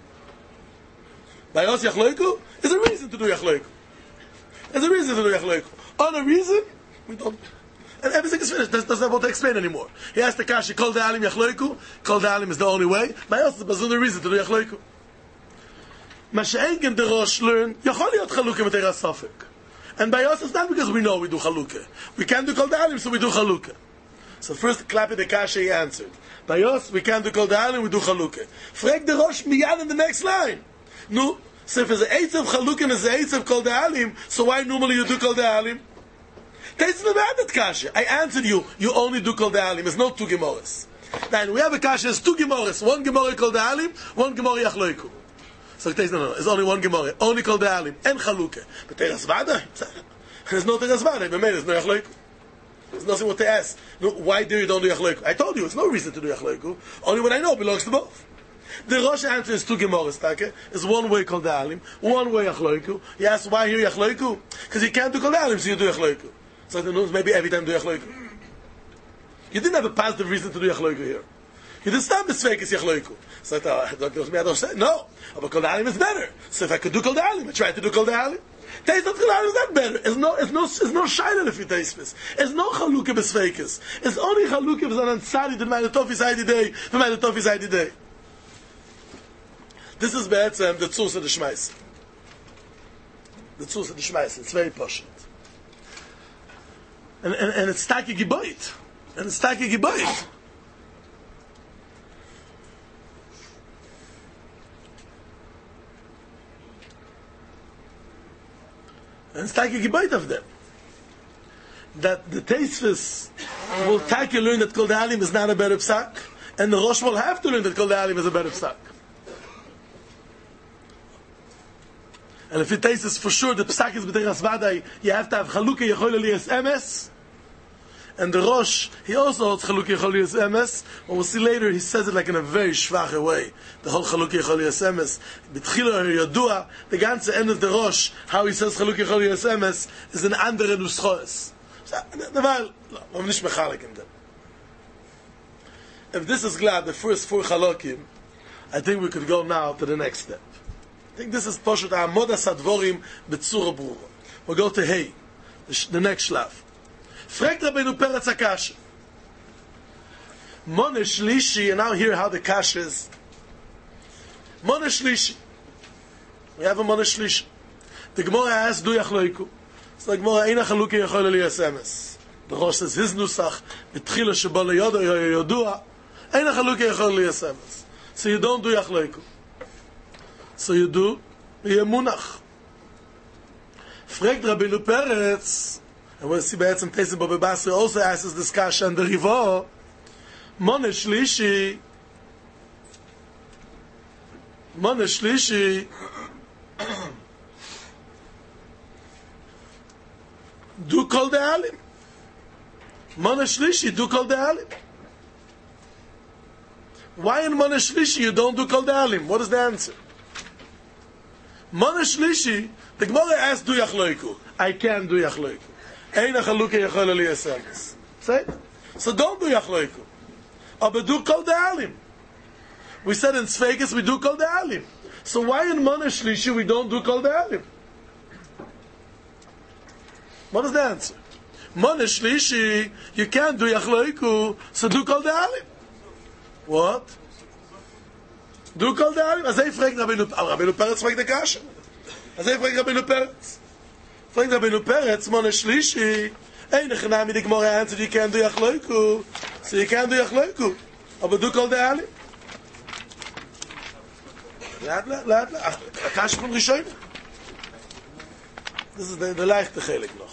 By us Yachloiku, there's a reason to do Yachloiku. There's a reason to do Yachloiku. On a reason, we don't. And everything is finished. Doesn't have what to explain anymore. He asked the Kashi, Kol De'alim Yachloiku. Kol De'alim is the only way. By us, there's no reason to do Yachloiku. Masha'engen the Rosh learn, Yachol Yot Chaluke V'Teiras Safek. And by us, it's not because we know we do Chaluke. We can't do Kol De'alim, so we do Chaluke. So first, clap the Kashi, he answered. By us, we can't do Kol De'alim, we do Chaluke. Frag the Rosh miyad in the next line. No, so if it's an Eitz of Chaluke and it's an Eitz of Kol De'alim, so why normally you do Kol De'alim? That's not bad, that Kashi. I answered you, you only do Kol De'alim. There's no two Gemaras. Now, we have a Kashi, there's two Gemaras. One Gemara Kol De'alim, one Gemara Yachloiku. So no, it's only one Gemara. Only Kol De'alim, and Chaluke. But Teras Vada? There's no Teras Vada. There's no Yachloiku. There's nothing what to ask. No, why do you don't do Yachleiku? I told you, it's no reason to do Yachleiku. Only what I know belongs to both. The Rosh answer is two Gemaras, take. It's one way called the Alim, one way Yachleiku. You ask why here Yachleiku? Because you can't do Kol Alim, so you do Yachleiku. So the news maybe every time do Yachleiku. You didn't have a positive reason to do Yachleiku here. You didn't stop Mitzvekes Yachleiku. So I thought, no, but Kol Alim is better. So if I could do Kol Alim, I tried to do Kol Alim. Taste of Kol Alim is not better. It's no shayla if you taste this. It's no Chaluke Besfekes. It's only Chaluke B'Zanan Tzadi that my Tofi Zaidi Day, for my Tofi Zaidi Day. This is Be'etzem, the Tzus of the Shmais. The Tzus of the Shmais. It's very poshut. And it's Taki Giboit. And it's Taki Giboit. And it's like a gebait of them. That the Teisvis will take you learn that Kol De'alim is not a better psak, and the Rosh will have to learn that Kol De'alim is a better psak. And if it tastes for sure the psak is b'teiras vadai, you have to have Chaluke Yechol Eliyas Emes, and the Rosh, he also holds Chaluke Yechol Eliyas Emes, but we'll see later, he says it like in a very schwache way. The whole Chaluke Yechol Eliyas Emes, B'tchila Yodua, the ganze end of the Rosh, how he says Chaluke Yechol Eliyas Emes, is an andere Nuschoes. If this is glad, the first four Chalokim, I think we could go now to the next step. I think this is Poshut Ha'amodas Advorim B'tzura Brura. We'll go to Hey, the next shlav. Fragt Rabbeinu Peretz HaKasha. Mone Shlishi, and now hear how the Kasha is. Mone Shlishi. We have a Mone Shlishi. The Gemara asks, Du Yachloiku. So the Gemara, Eina Chaluke Yechol Eliyas Emes. The Rosh says, his Nusach, B'tchila Shebo Leyodo Yodua, Eina Chaluke Yechol Eliyas Emes. So you don't do Yachloiku. So you do Yemunach. Fragt Rabbeinu Peretz, and we'll see Be'etzem Teisim Bo Bebasri also asks this Kasha and the Rivo, Mone Shlishi, do kol the alim. Mana shlishi, do kol the alim. Why in Mana shlishi you don't do kol the alim? What is the answer? Mana shlishi, the Gemara asks, do yachloiku. I can do yachloiku. Eina chaluke yachol ali yasamis. Say? So don't do yachloiku. But do kol the alim. We said in Sfegas we do kol the alim. So why in Mana shlishi we don't do kol the alim? What is the answer? Mana shlishi, you can't do yachloiku, so do kol the alim. What? Do kol the alim? Azay fragt Rabbeinu Peretz fragt the kasha. Azay fragt Rabbeinu Peretz. Fragt Rabbeinu Peretz, Mana shlishi, ein echanami the Gemara answered, you can't do yachloiku, so you can't do yachloiku. But do kol the alim. לאט, הקש von Rishon. Das ist der leichte Chelik noch.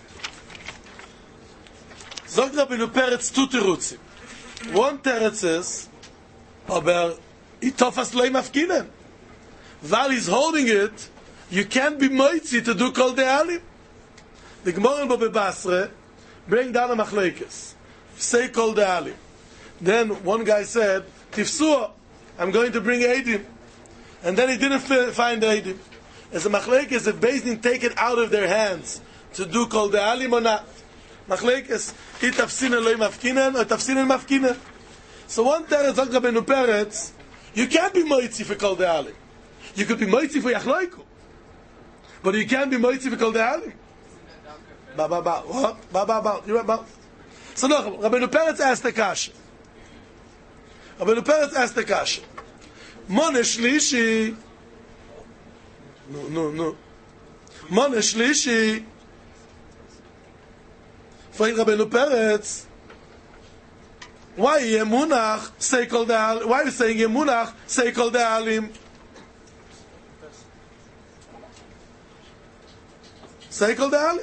Sagt Rabbeinu Peretz two Terutzim. One Teretz is, aber Itofas lo mafkinen. While he's holding it, you can't be moitzi to do kol the alim. The Gemara in Baba Basra bring down a machlekes. Say kol the alim. Then one guy said, Tifsua, I'm going to bring Eidim. And then he didn't find the Eidim. As a machlekes, if Beis Din take it out of their hands to do kol the alim or not. Machlekes, itafsinen lo mafkinen or tafsinen mafkinen. So one teretz sagt Rabbeinu Peretz, you can't be moitzi for kol the alim. You could be moitzi for yachloiku, but you can't be moitzi for kol the alim. What? You about? So no, Rabbeinu Peretz asked the kasha. Rabbeinu Peretz asked the kasha. Mana shlishi. No. Mana shlishi. Fragt Rabbeinu Peretz, why Yemunach say kol the alim? Why are you saying Yemunach say kol the alim? Say kol the alim.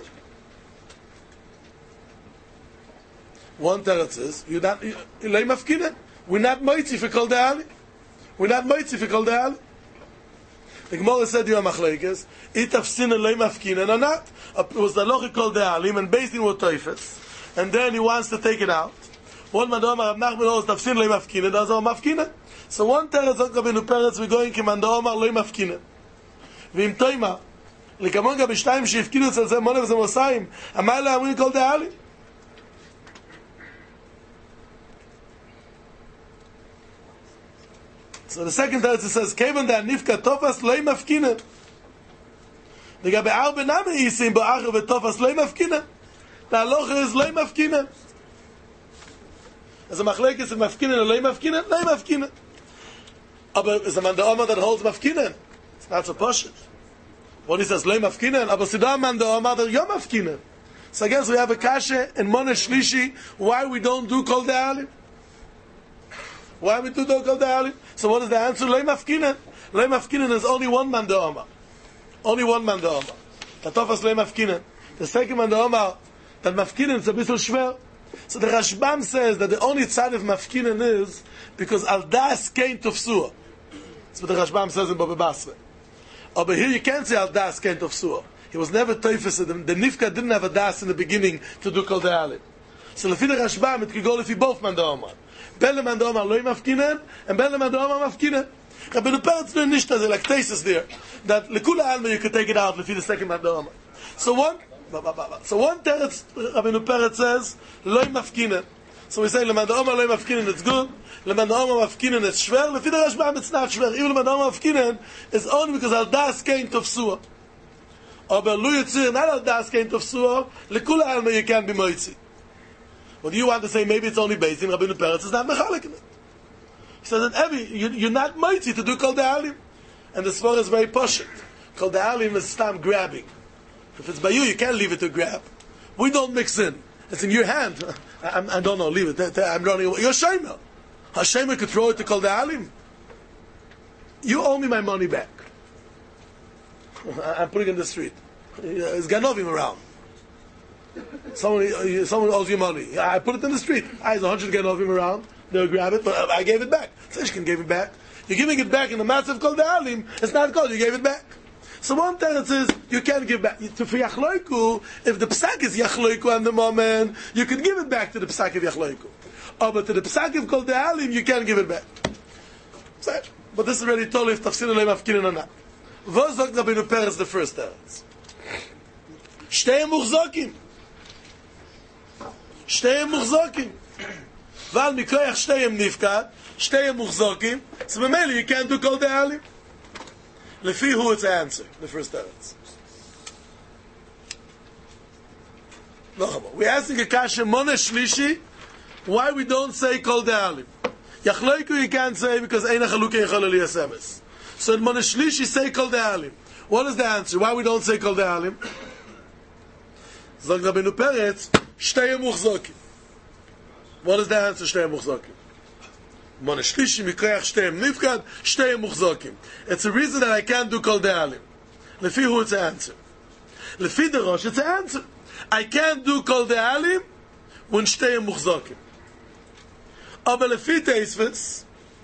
One teretz is you're not ilay mafkinen. We're not moitzi for kol the alim. We're not moitzi for kol the alim. The Gemara said you are machlekes. Itafsin ilay mafkinen or not. It was the lochi kol the alim and Beis Din were toifes, and then he wants to take it out. One mandoma Rav Nachman knows tafsin ilay mafkinen. That's all mafkinen. So one teretz of Rabbeinu Peretz we're going k'mandoma ilay mafkinen. V'im toima likamon ga b'shtayim sheifkinu tzal zeh mona v'zeh mosayim. Amar le'amrin kol the alim. So the second teretz says, "Kevan da nifka tofas loy mafkinen." The gabe arbe name isim ba'acher v'tofas loy mafkinen. The halacha is loy mafkinen. As a machlekes is mafkinen or loy mafkinen, loy mafkinen. Aber is a man da Omar that holds mafkinen. It's not so poshut. When he says loy mafkinen, aber sidam man da Omar that yom mafkinen. So I guess we have a kasha in Mana Shlishi why we don't do kol the alim. Why we do kol the alim? So what is the answer? Loy mafkinen. Loy mafkinen is only one man da Omar. Only one man da Omar. Tatofas loy mafkinen. The second man da Omar, that mafkinen is a bit schwer. So the Rashbam says that the only side of mafkinen is because al das kein tofsua. That's what the Rashbam says in Baba Basra. But here you can't say al das kein tofsua. He was never toifes. The nifka didn't have a das in the beginning to do kol the alim. So lefi the Rashbam it could go lefi both man da Omar. Ben le man da Omar loy mafkinen and ben le man da Omar mafkinen. Rabbeinu Peretz no nishta, like thesis there, that lekula alma you could take it out lefi the second man da Omar. So one teretz Rabbeinu Peretz says loy mafkinen. So we say le man da Omar loy mafkinen it's good. Le man da Omar mafkinen it's shver. Lefi the Rashbam it's not shver. Even le man da Omar mafkinen is only because al das kein tofsua. Aber lu yitzir not al das kein tofsua. Lekula alma you can't be moitzi. What do you want to say? Maybe it's only based in Rabbeinu Peretz is not mechalik in it. He says that you're not mighty to do kol the alim, and the svara is very poshut. Kol the alim is stam grabbing. If it's by you can't leave it to grab. We don't mix in. It's in your hand. I don't know. Leave it. I'm running away. You're shemer. A shemer could throw it to kol the alim. You owe me my money back. I'm putting it in the street. There's ganovim around. Someone owes you money. I put it in the street. There's 100 ganovim around. They'll grab it, but I gave it back. Tzishkin gave it back. You're giving it back in the massive kol the alim. It's not kol. You gave it back. So one teretz is you can't give back to for Yachloiku. If the psak is Yachloiku on the moment, you can give it back to the psak of Yachloiku. Oh, but to the psak of Kol De'alim, you can't give it back. But this is already totally if Tafsin Leim Afkinin or not. What sagt Rabbeinu Peretz the first teretz? Shteim Muchzokim. Shteim Muchzokim. Val Mikoyach Shteim Nifkat. Shteim Muchzokim. So Mameli, you can't do Kol De'alim. Lefi who it's answer, the first teretz. We're asking a kasha Mona Shlishi, why we don't say Kol De'alim. Yachloiku you can't say because Eina Chalukei Yechol Eliyas Emes. So in Mona Shlishi say Kol De'alim. What is the answer? Why we don't say Kol De'alim? Zog Rabbeinu Peretz, Shtei Muchzokim. What is the answer? Shtei Muchzokim. Mona Shlishi Mikoyach Shtei Nifkad, Shtei Muchzokim. It's a reason that I can't do Kol De'alim. Lefi who it's the answer? Lefi the Rosh it's the answer. I can't do Kol De'alim when Shtei Muchzokim. Aber lefi Teisves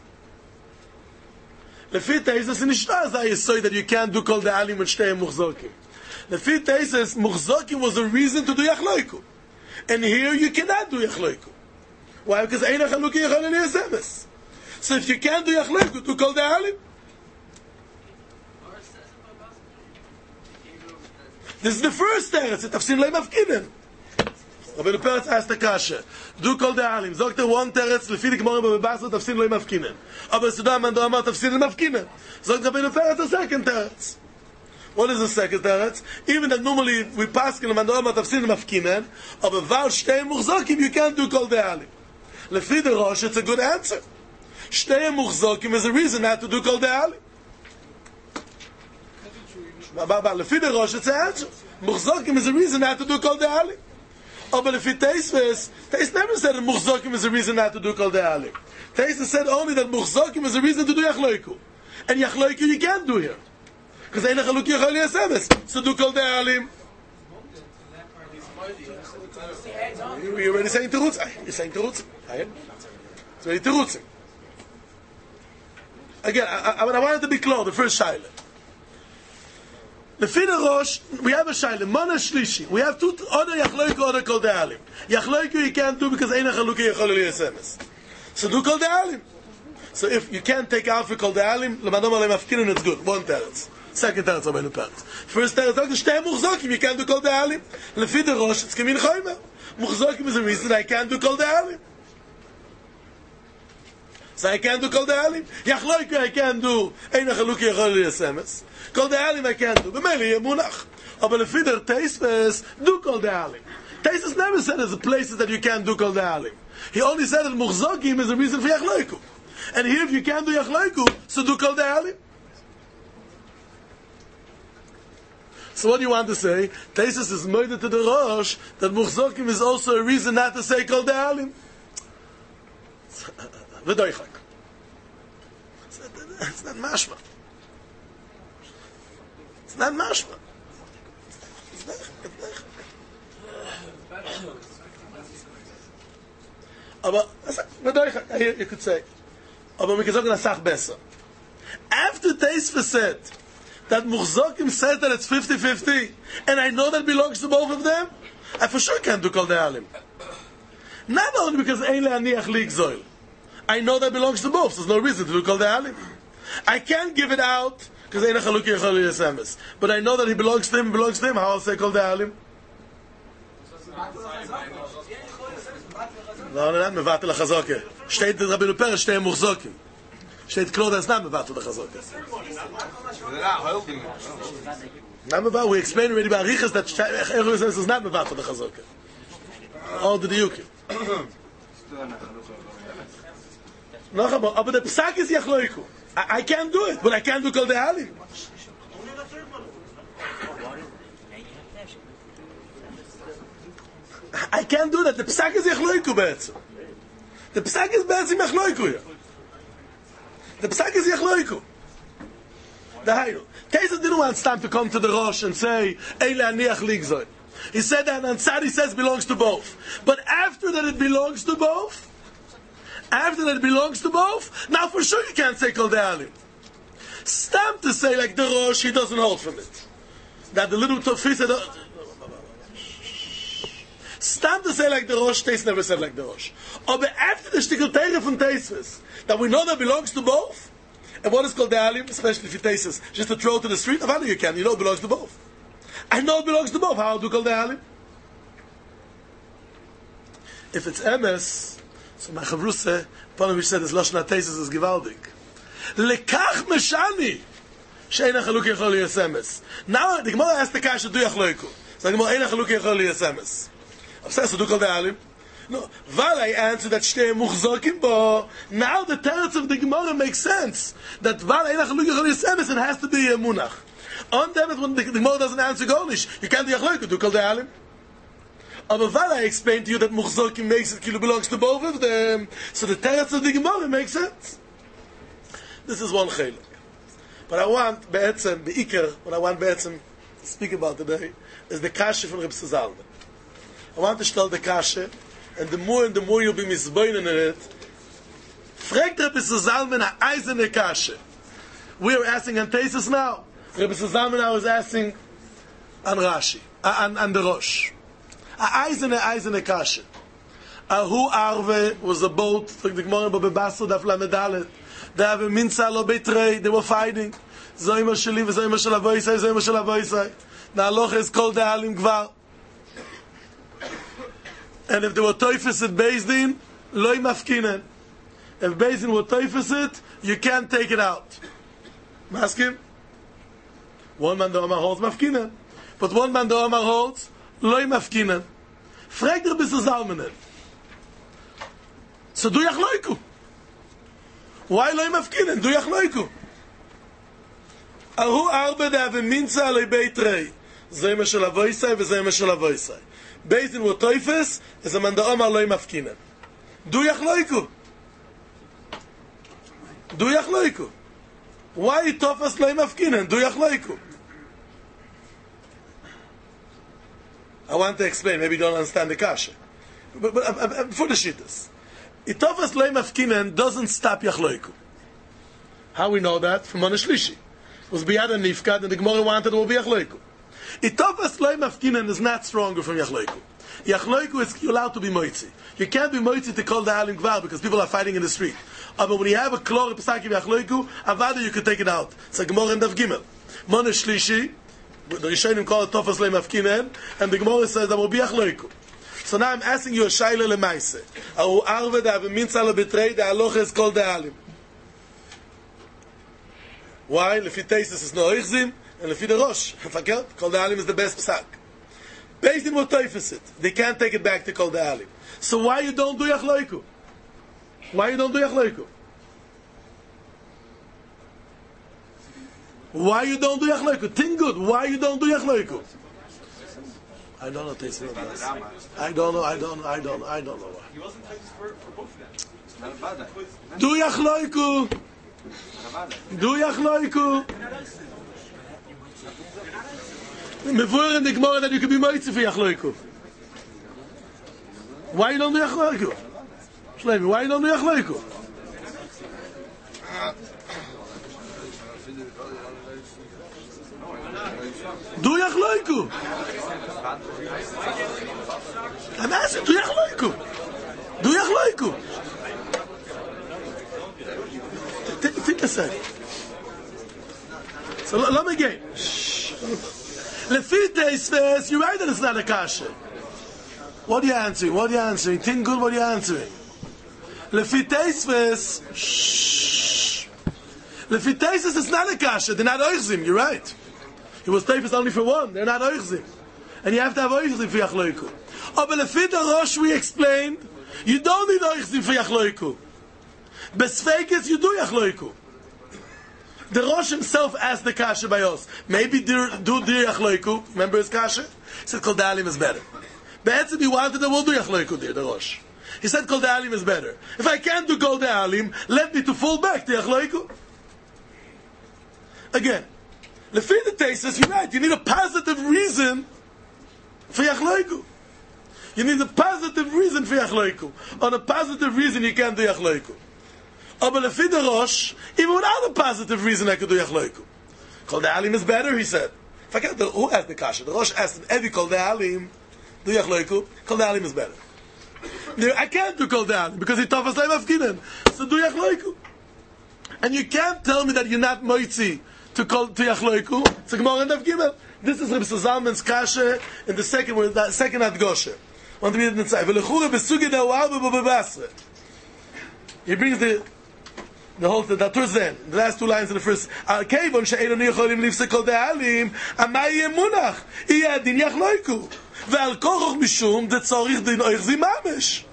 in Ishtar Zay is so that you can't do Kol De'alim when Shtei Muchzokim. Lefi Teisves, Muchzokim was a reason to do Yachloiku. And here you cannot do Yachloiku. Why? Because Eina Chalukei Yechol Eliyas Emes. So if you can't do Yachloiku, do Kol De'alim. This is the first teretz. Tafsin Leim Afkinen. Rabbeinu Peretz asked the kasha. Do Kol De'alim. Zogt one teretz. Lefi the Gemara b'Basra Tafsin Leim Afkinen. Aber Sudam man do Amar Tafsin Leim Afkinen. Zogt Rabbeinu Peretz the second teretz. What is the second teretz? Even that normally we pass in the man do Amar Tafsin Leim Afkinen. Aber Val Shtei Muchzokim you can't do Kol De'alim. Lefi the Rosh it's a good answer. Shtei Muchzokim is a reason not to do Kol De'alim. Lefi the Rosh it's an answer. Muchzokim is a reason not to do Kol De'alim. Oh, but if it Teisves never said that Muchzokim is a reason not to do Kol De'alim. Teisves said only that Muchzokim is a reason to do Yachloiku. And Yachloiku you can't do here. Because Eina Chalukei Yechol Eliyas Emes. So do Kol De'alim. You're already saying Terutz. You're saying Terutz. It's already Terutz. Again, I wanted to be clear, the first Shaila. The Fina Rosh, we have a Shaila, Mona Shlishi. We have two other Yachloiku, other Kol De'alim. Yachloiku you can't do because Eina Chalukei Yechol Eliyas Emes. So do Kol De'alim. So if you can't take out for Kol De'alim, L'madom Aleim Afkinin, it's good. One teretz. Second teretz, Rabbeinu Peretz. First teretz, Shtei Muchzokim, you can't do Kol De'alim. Lefi the Rosh, it's Kamin Choymer. Muchzokim is a reason I can't do Kol De'alim. So I can't do Kol De'alim. Yachloiku I can't do Eina Chalukei Yechol Eliyas Emes. Kol De'alim I can't do. B'meli Yemunach. Aber lefi der Teisves, do Kol De'alim. Teisves never said there's places that you can't do Kol De'alim. He only said that Muchzokim is a reason for Yachloiku. And here if you can't do Yachloiku, so do Kol De'alim. So what do you want to say? Teisves is murdered to the Rosh that Muchzokim is also a reason not to say Kol De'alim. V'doichak. It's not mashma. It's not mashma. Aber you could say. Aber we can sagen a sach besser. After Teisves said that Muchzokim said that it's 50-50, and I know that belongs to both of them, I for sure can't do Kol De'alim. Not only because Ein Le'aniach Li Gzoil. I know that belongs to both, so there's no reason to do Kol De'alim. I can't give it out because Eina Chalukei Yechol Eliyas Emes. But I know that he belongs to him, how I'll say Kol De'alim? No, not Mevatel HaChazoke. Steht in Rabbeinu Peretz, Shtei Muchzokim. Steht klar, that's not Mevatel HaChazoke. Not Mevatel, we explained already by Arichas that Eruv says it's not Mevatel HaChazoke. All the Diyukim. No, but the Psak is Yachloiku. I can't do it, but I can't do Kol De'alim. I can't do that. The Psak is Yachloiku, Be'etzim. The Psak is Be'etzim Yachloiku here. The Psak is Yachloiku. The Hayru. Teisves didn't want Stam to come to the Rosh and say, Ein Le'aniach Li Gzoil. He said that, and Tzadi says belongs to both. But after that it belongs to both, now for sure you can't say Kol De'alim. Stam to say like the Rosh, he doesn't hold from it. That the little Tofisa... Stam to say like the Rosh, Teis never said like the Rosh. But after the Shtikel Teire from Teisves, that we know that belongs to both, and what is called the Alim, especially if you Teises, just to throw to the street, of you can, you know it belongs to both. I know it belongs to both. How do you call the Alim? If it's Emes, so my Chavruse, upon which said this Lashon HaTeises is Givaldik. Lekach Meshani, She'ena Chaluk Yechol Yos Emes. Now, the Gemara asked the Kasha, do Yachloiku. So the Gemara, Eina Chaluk Yechol Yos Emes. So do you call the Alim? No. Val I answer that Shtei Muchzokim Bo. Now the teretz of the Gemara makes sense. That Val Eina Chaluk Yechol Yos Emes, it has to be a Munach. On them, when the Gemara doesn't answer Golish, you can't do Yachloiku. Do you call the Alim? Aber Val I explained to you that Muchzokim makes it, belongs to both of them. So the teretz of the Gemara makes sense. This is one chilek. But I want Be'etzem, Be'ikar, what I want Be'etzem to speak about today, is the Kasha from Reb Zalman. I want to tell the Kasha, and the more you'll be misboinen in it. Fragt Reb Zalman a eisene Kasha. We are asking on Tesis now. Reb Zalman now is asking on Rashi, on the Rosh. A eisene Kasha. Ahu Arve was a boat, like the Gemara B'Basel Daf Lamedalet. They have a minsa lo betrei. They were fighting. Zoyma sheli v'zoyma shel avoisai, zoyma shel avoisai. The halacha is called the Alim Gvar. And if they were toifes at Beis Din, loy mafkinen. If Beis Din were toifes it, you can't take it out. Maskim? One man the Omar holds mafkinen. But one man the Omar holds loy mafkinen. Frag der bis Zalmanen. So do yachloiku. Why loy mafkinen? Do yachloiku. Ahu arbe da ve minza loy beitrei. Zoyma shel avoisai v'zoyma shel avoisai. Beis Din were toifes, is a man da Omar loy mafkinen. Do yachloiku. Do yachloiku. Why tofas loy mafkinen? Do yachloiku. I want to explain, maybe you don't understand the kasha. But for the shittas. Itofas loy mafkinen doesn't stop yachloiku. How we know that? From Mona Shlishi. It was biyad and nifkad, and the Gemara wanted it will be yachloiku. Itofas loy mafkinen is not stronger from yachloiku. Yachloiku is you're allowed to be moitzi. You can't be moitzi to call the Alim Gvar because people are fighting in the street. But when you have a klor pesach of yachloiku, avada you can take it out. It's a Gemara and Daf Gimel. Mona Shlishi, the Rishonim call it Tofas loy mafkinen, and the Gemara says that will be yachloiku. So now I'm asking you a shaila lemaise. Ahu arve da ve minza lo betrei, the halacha is called the Alim. Why? Lefi Teisus is no Eichzim, and Lefi the Rosh. Fakert, Kol the Alim is the best psak. Beis Din will toifes it. They can't take it back to Kol the Alim. So why you don't do Yachloiku? Why you don't do Yachloiku? Why you don't do Yachloiku? Think good. Why you don't do Yachloiku? I don't know Teisus. I don't know why. He wasn't taken for both of them. Do Yachloiku. Do Yachloiku. Before in the Gemara that you can be moitzi for Yachloiku. Why you don't do Yachloiku? Shleimi, why you don't do Yachloiku? Do Yachloiku. I'm asking, do Yachloiku. Do Yachloiku. Think a second. So let me get. Lefi Teisves, you're right that it's not a kasha. What are you answering? Think good, what are you answering? Lefi Teisves, Lefi Teisves, it's not a kasha. They're not oichzim, you're right. It was Teifes only for one. They're not oichzim. And you have to have oichzim for Yachloiku. Oh, but Lefi the Rosh, we explained, you don't need oichzim for Yachloiku. Besfeikis, you do Yachloiku. The Rosh himself asked the kasha by us. Maybe do Yachloiku. Remember his kasha? He said Kol the Alim is better. Be'etzim he wanted that we'll do Yachloiku there, the Rosh. He said Kol the Alim is better. If I can't do Kol the Alim, let me to fall back to Yachloiku. Again, Lefi the Teisus, you're right. You need a positive reason for Yachloiku. You need a positive reason for Yachloiku. On a positive reason you can't do Yachloiku. Aber lefi the Rosh, even without a positive reason I could do Yachloiku. Kol the Alim is better, he said. Forget who asked the Kasha. The Rosh asked him, Evi Kol the Alim, do Yachloiku. Kol the Alim is better. I can't do Kol the Alim, because he tough as I'm Afkinan. So do Yachloiku. And you can't tell me that you're not Moitzi to Yachloiku. It's a Gemara and Daf Gimel. This is Rabbi Zalman's Kasha in the second word, that second Adgoshe. Want to read it inside. V'lechure besugi da u'arba b'basre. He brings the whole thing, that towards then, the last two lines in the first. Al-kevon she'einu yicholim lifse kol de'alim, amai yemunach, iya din yachloiku. Ve'al kochoch mishum, de tzorich din oich zi mamesh.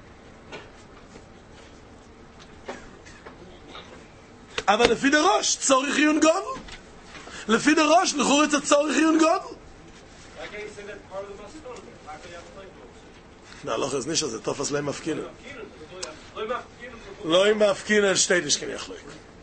Aber lefi der Rosh, tzorich yun godel. Lefi der Rosh, l'chur it's a tzorich yun godel. Why can't you say that's part of the Masidon? How can you have to Na, loch is nicht, also tofas leim afkinen. Lo Loim afkinen steht nicht kein Yachloik.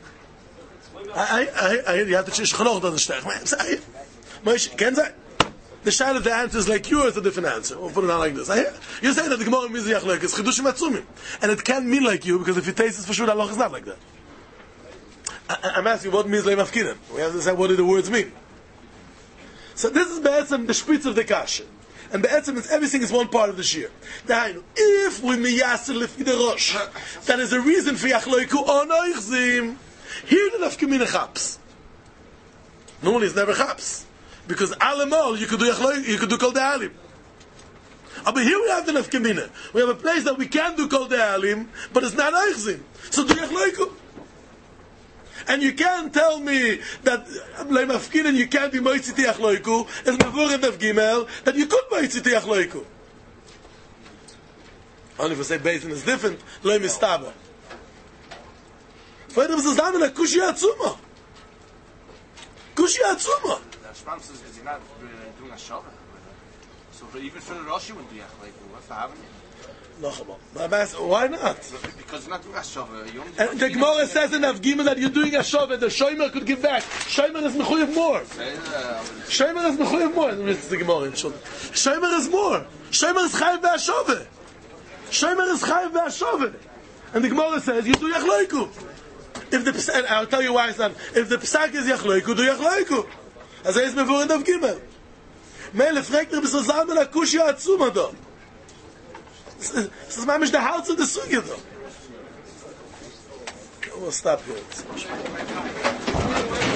You have to change Chanoch doesn't stay. Moshe, can say? The shine of the answer is like yours, a different answer. We'll put it on like this. You say that the Gemara means Yachloik is Chidushim Atzumim. And it can't mean like you, because if you taste it for sure, that loch is not like that. I'm asking what means Loim afkinen. We have to say what do the words mean. So this is Be'etzem, the spitz of the Kasha. And Be'etzem is everything is one part of the Shir. If we miyasir lefi the Rosh, that is a reason for Yachloiku on Oichzim. Here the Nafkamina chaps. Normally it's never chaps. Because Alamol, you could do Yachloiku, you could do Kol De'alim. But here we have the Nafkamina. We have a place that we can do Kol De'alim, but it's not Oichzim. So do Yachloiku. And you can't tell me that Leim Afkinen you can't be Moitzi Yachloiku as Mavur and Daf Gimel that you could Moitzi Yachloiku. Only if we say Basin is different, Leim Istaba. For them is a Zaman a Kushi Atzuma. Kushi Atzuma. The response is you're not doing a Shavah. So even for the Rosh you wouldn't do Yachloiku. What's the having? Why not? Because you're not doing a Shavah. And the Gemara says in Daf Gimel that you're doing a Shavah, the Shomer could give back. Shomer is Mechuyev more. Shomer is Mechuyev more. It's the Gemara in Shul. Shomer is more. Shomer is Chayiv ve'ashoveh. Shomer is Chayiv ve'ashoveh. And the Gemara says you do Yachloiku. If the and I'll tell you why it's not. If the Psak is Yachloiku, do Yachloiku. As I say before in Daf Gimel. Mele fragt bis zusammen a Kushia Atzuma do. This is mamish the house of the sugya though. We'll stop here.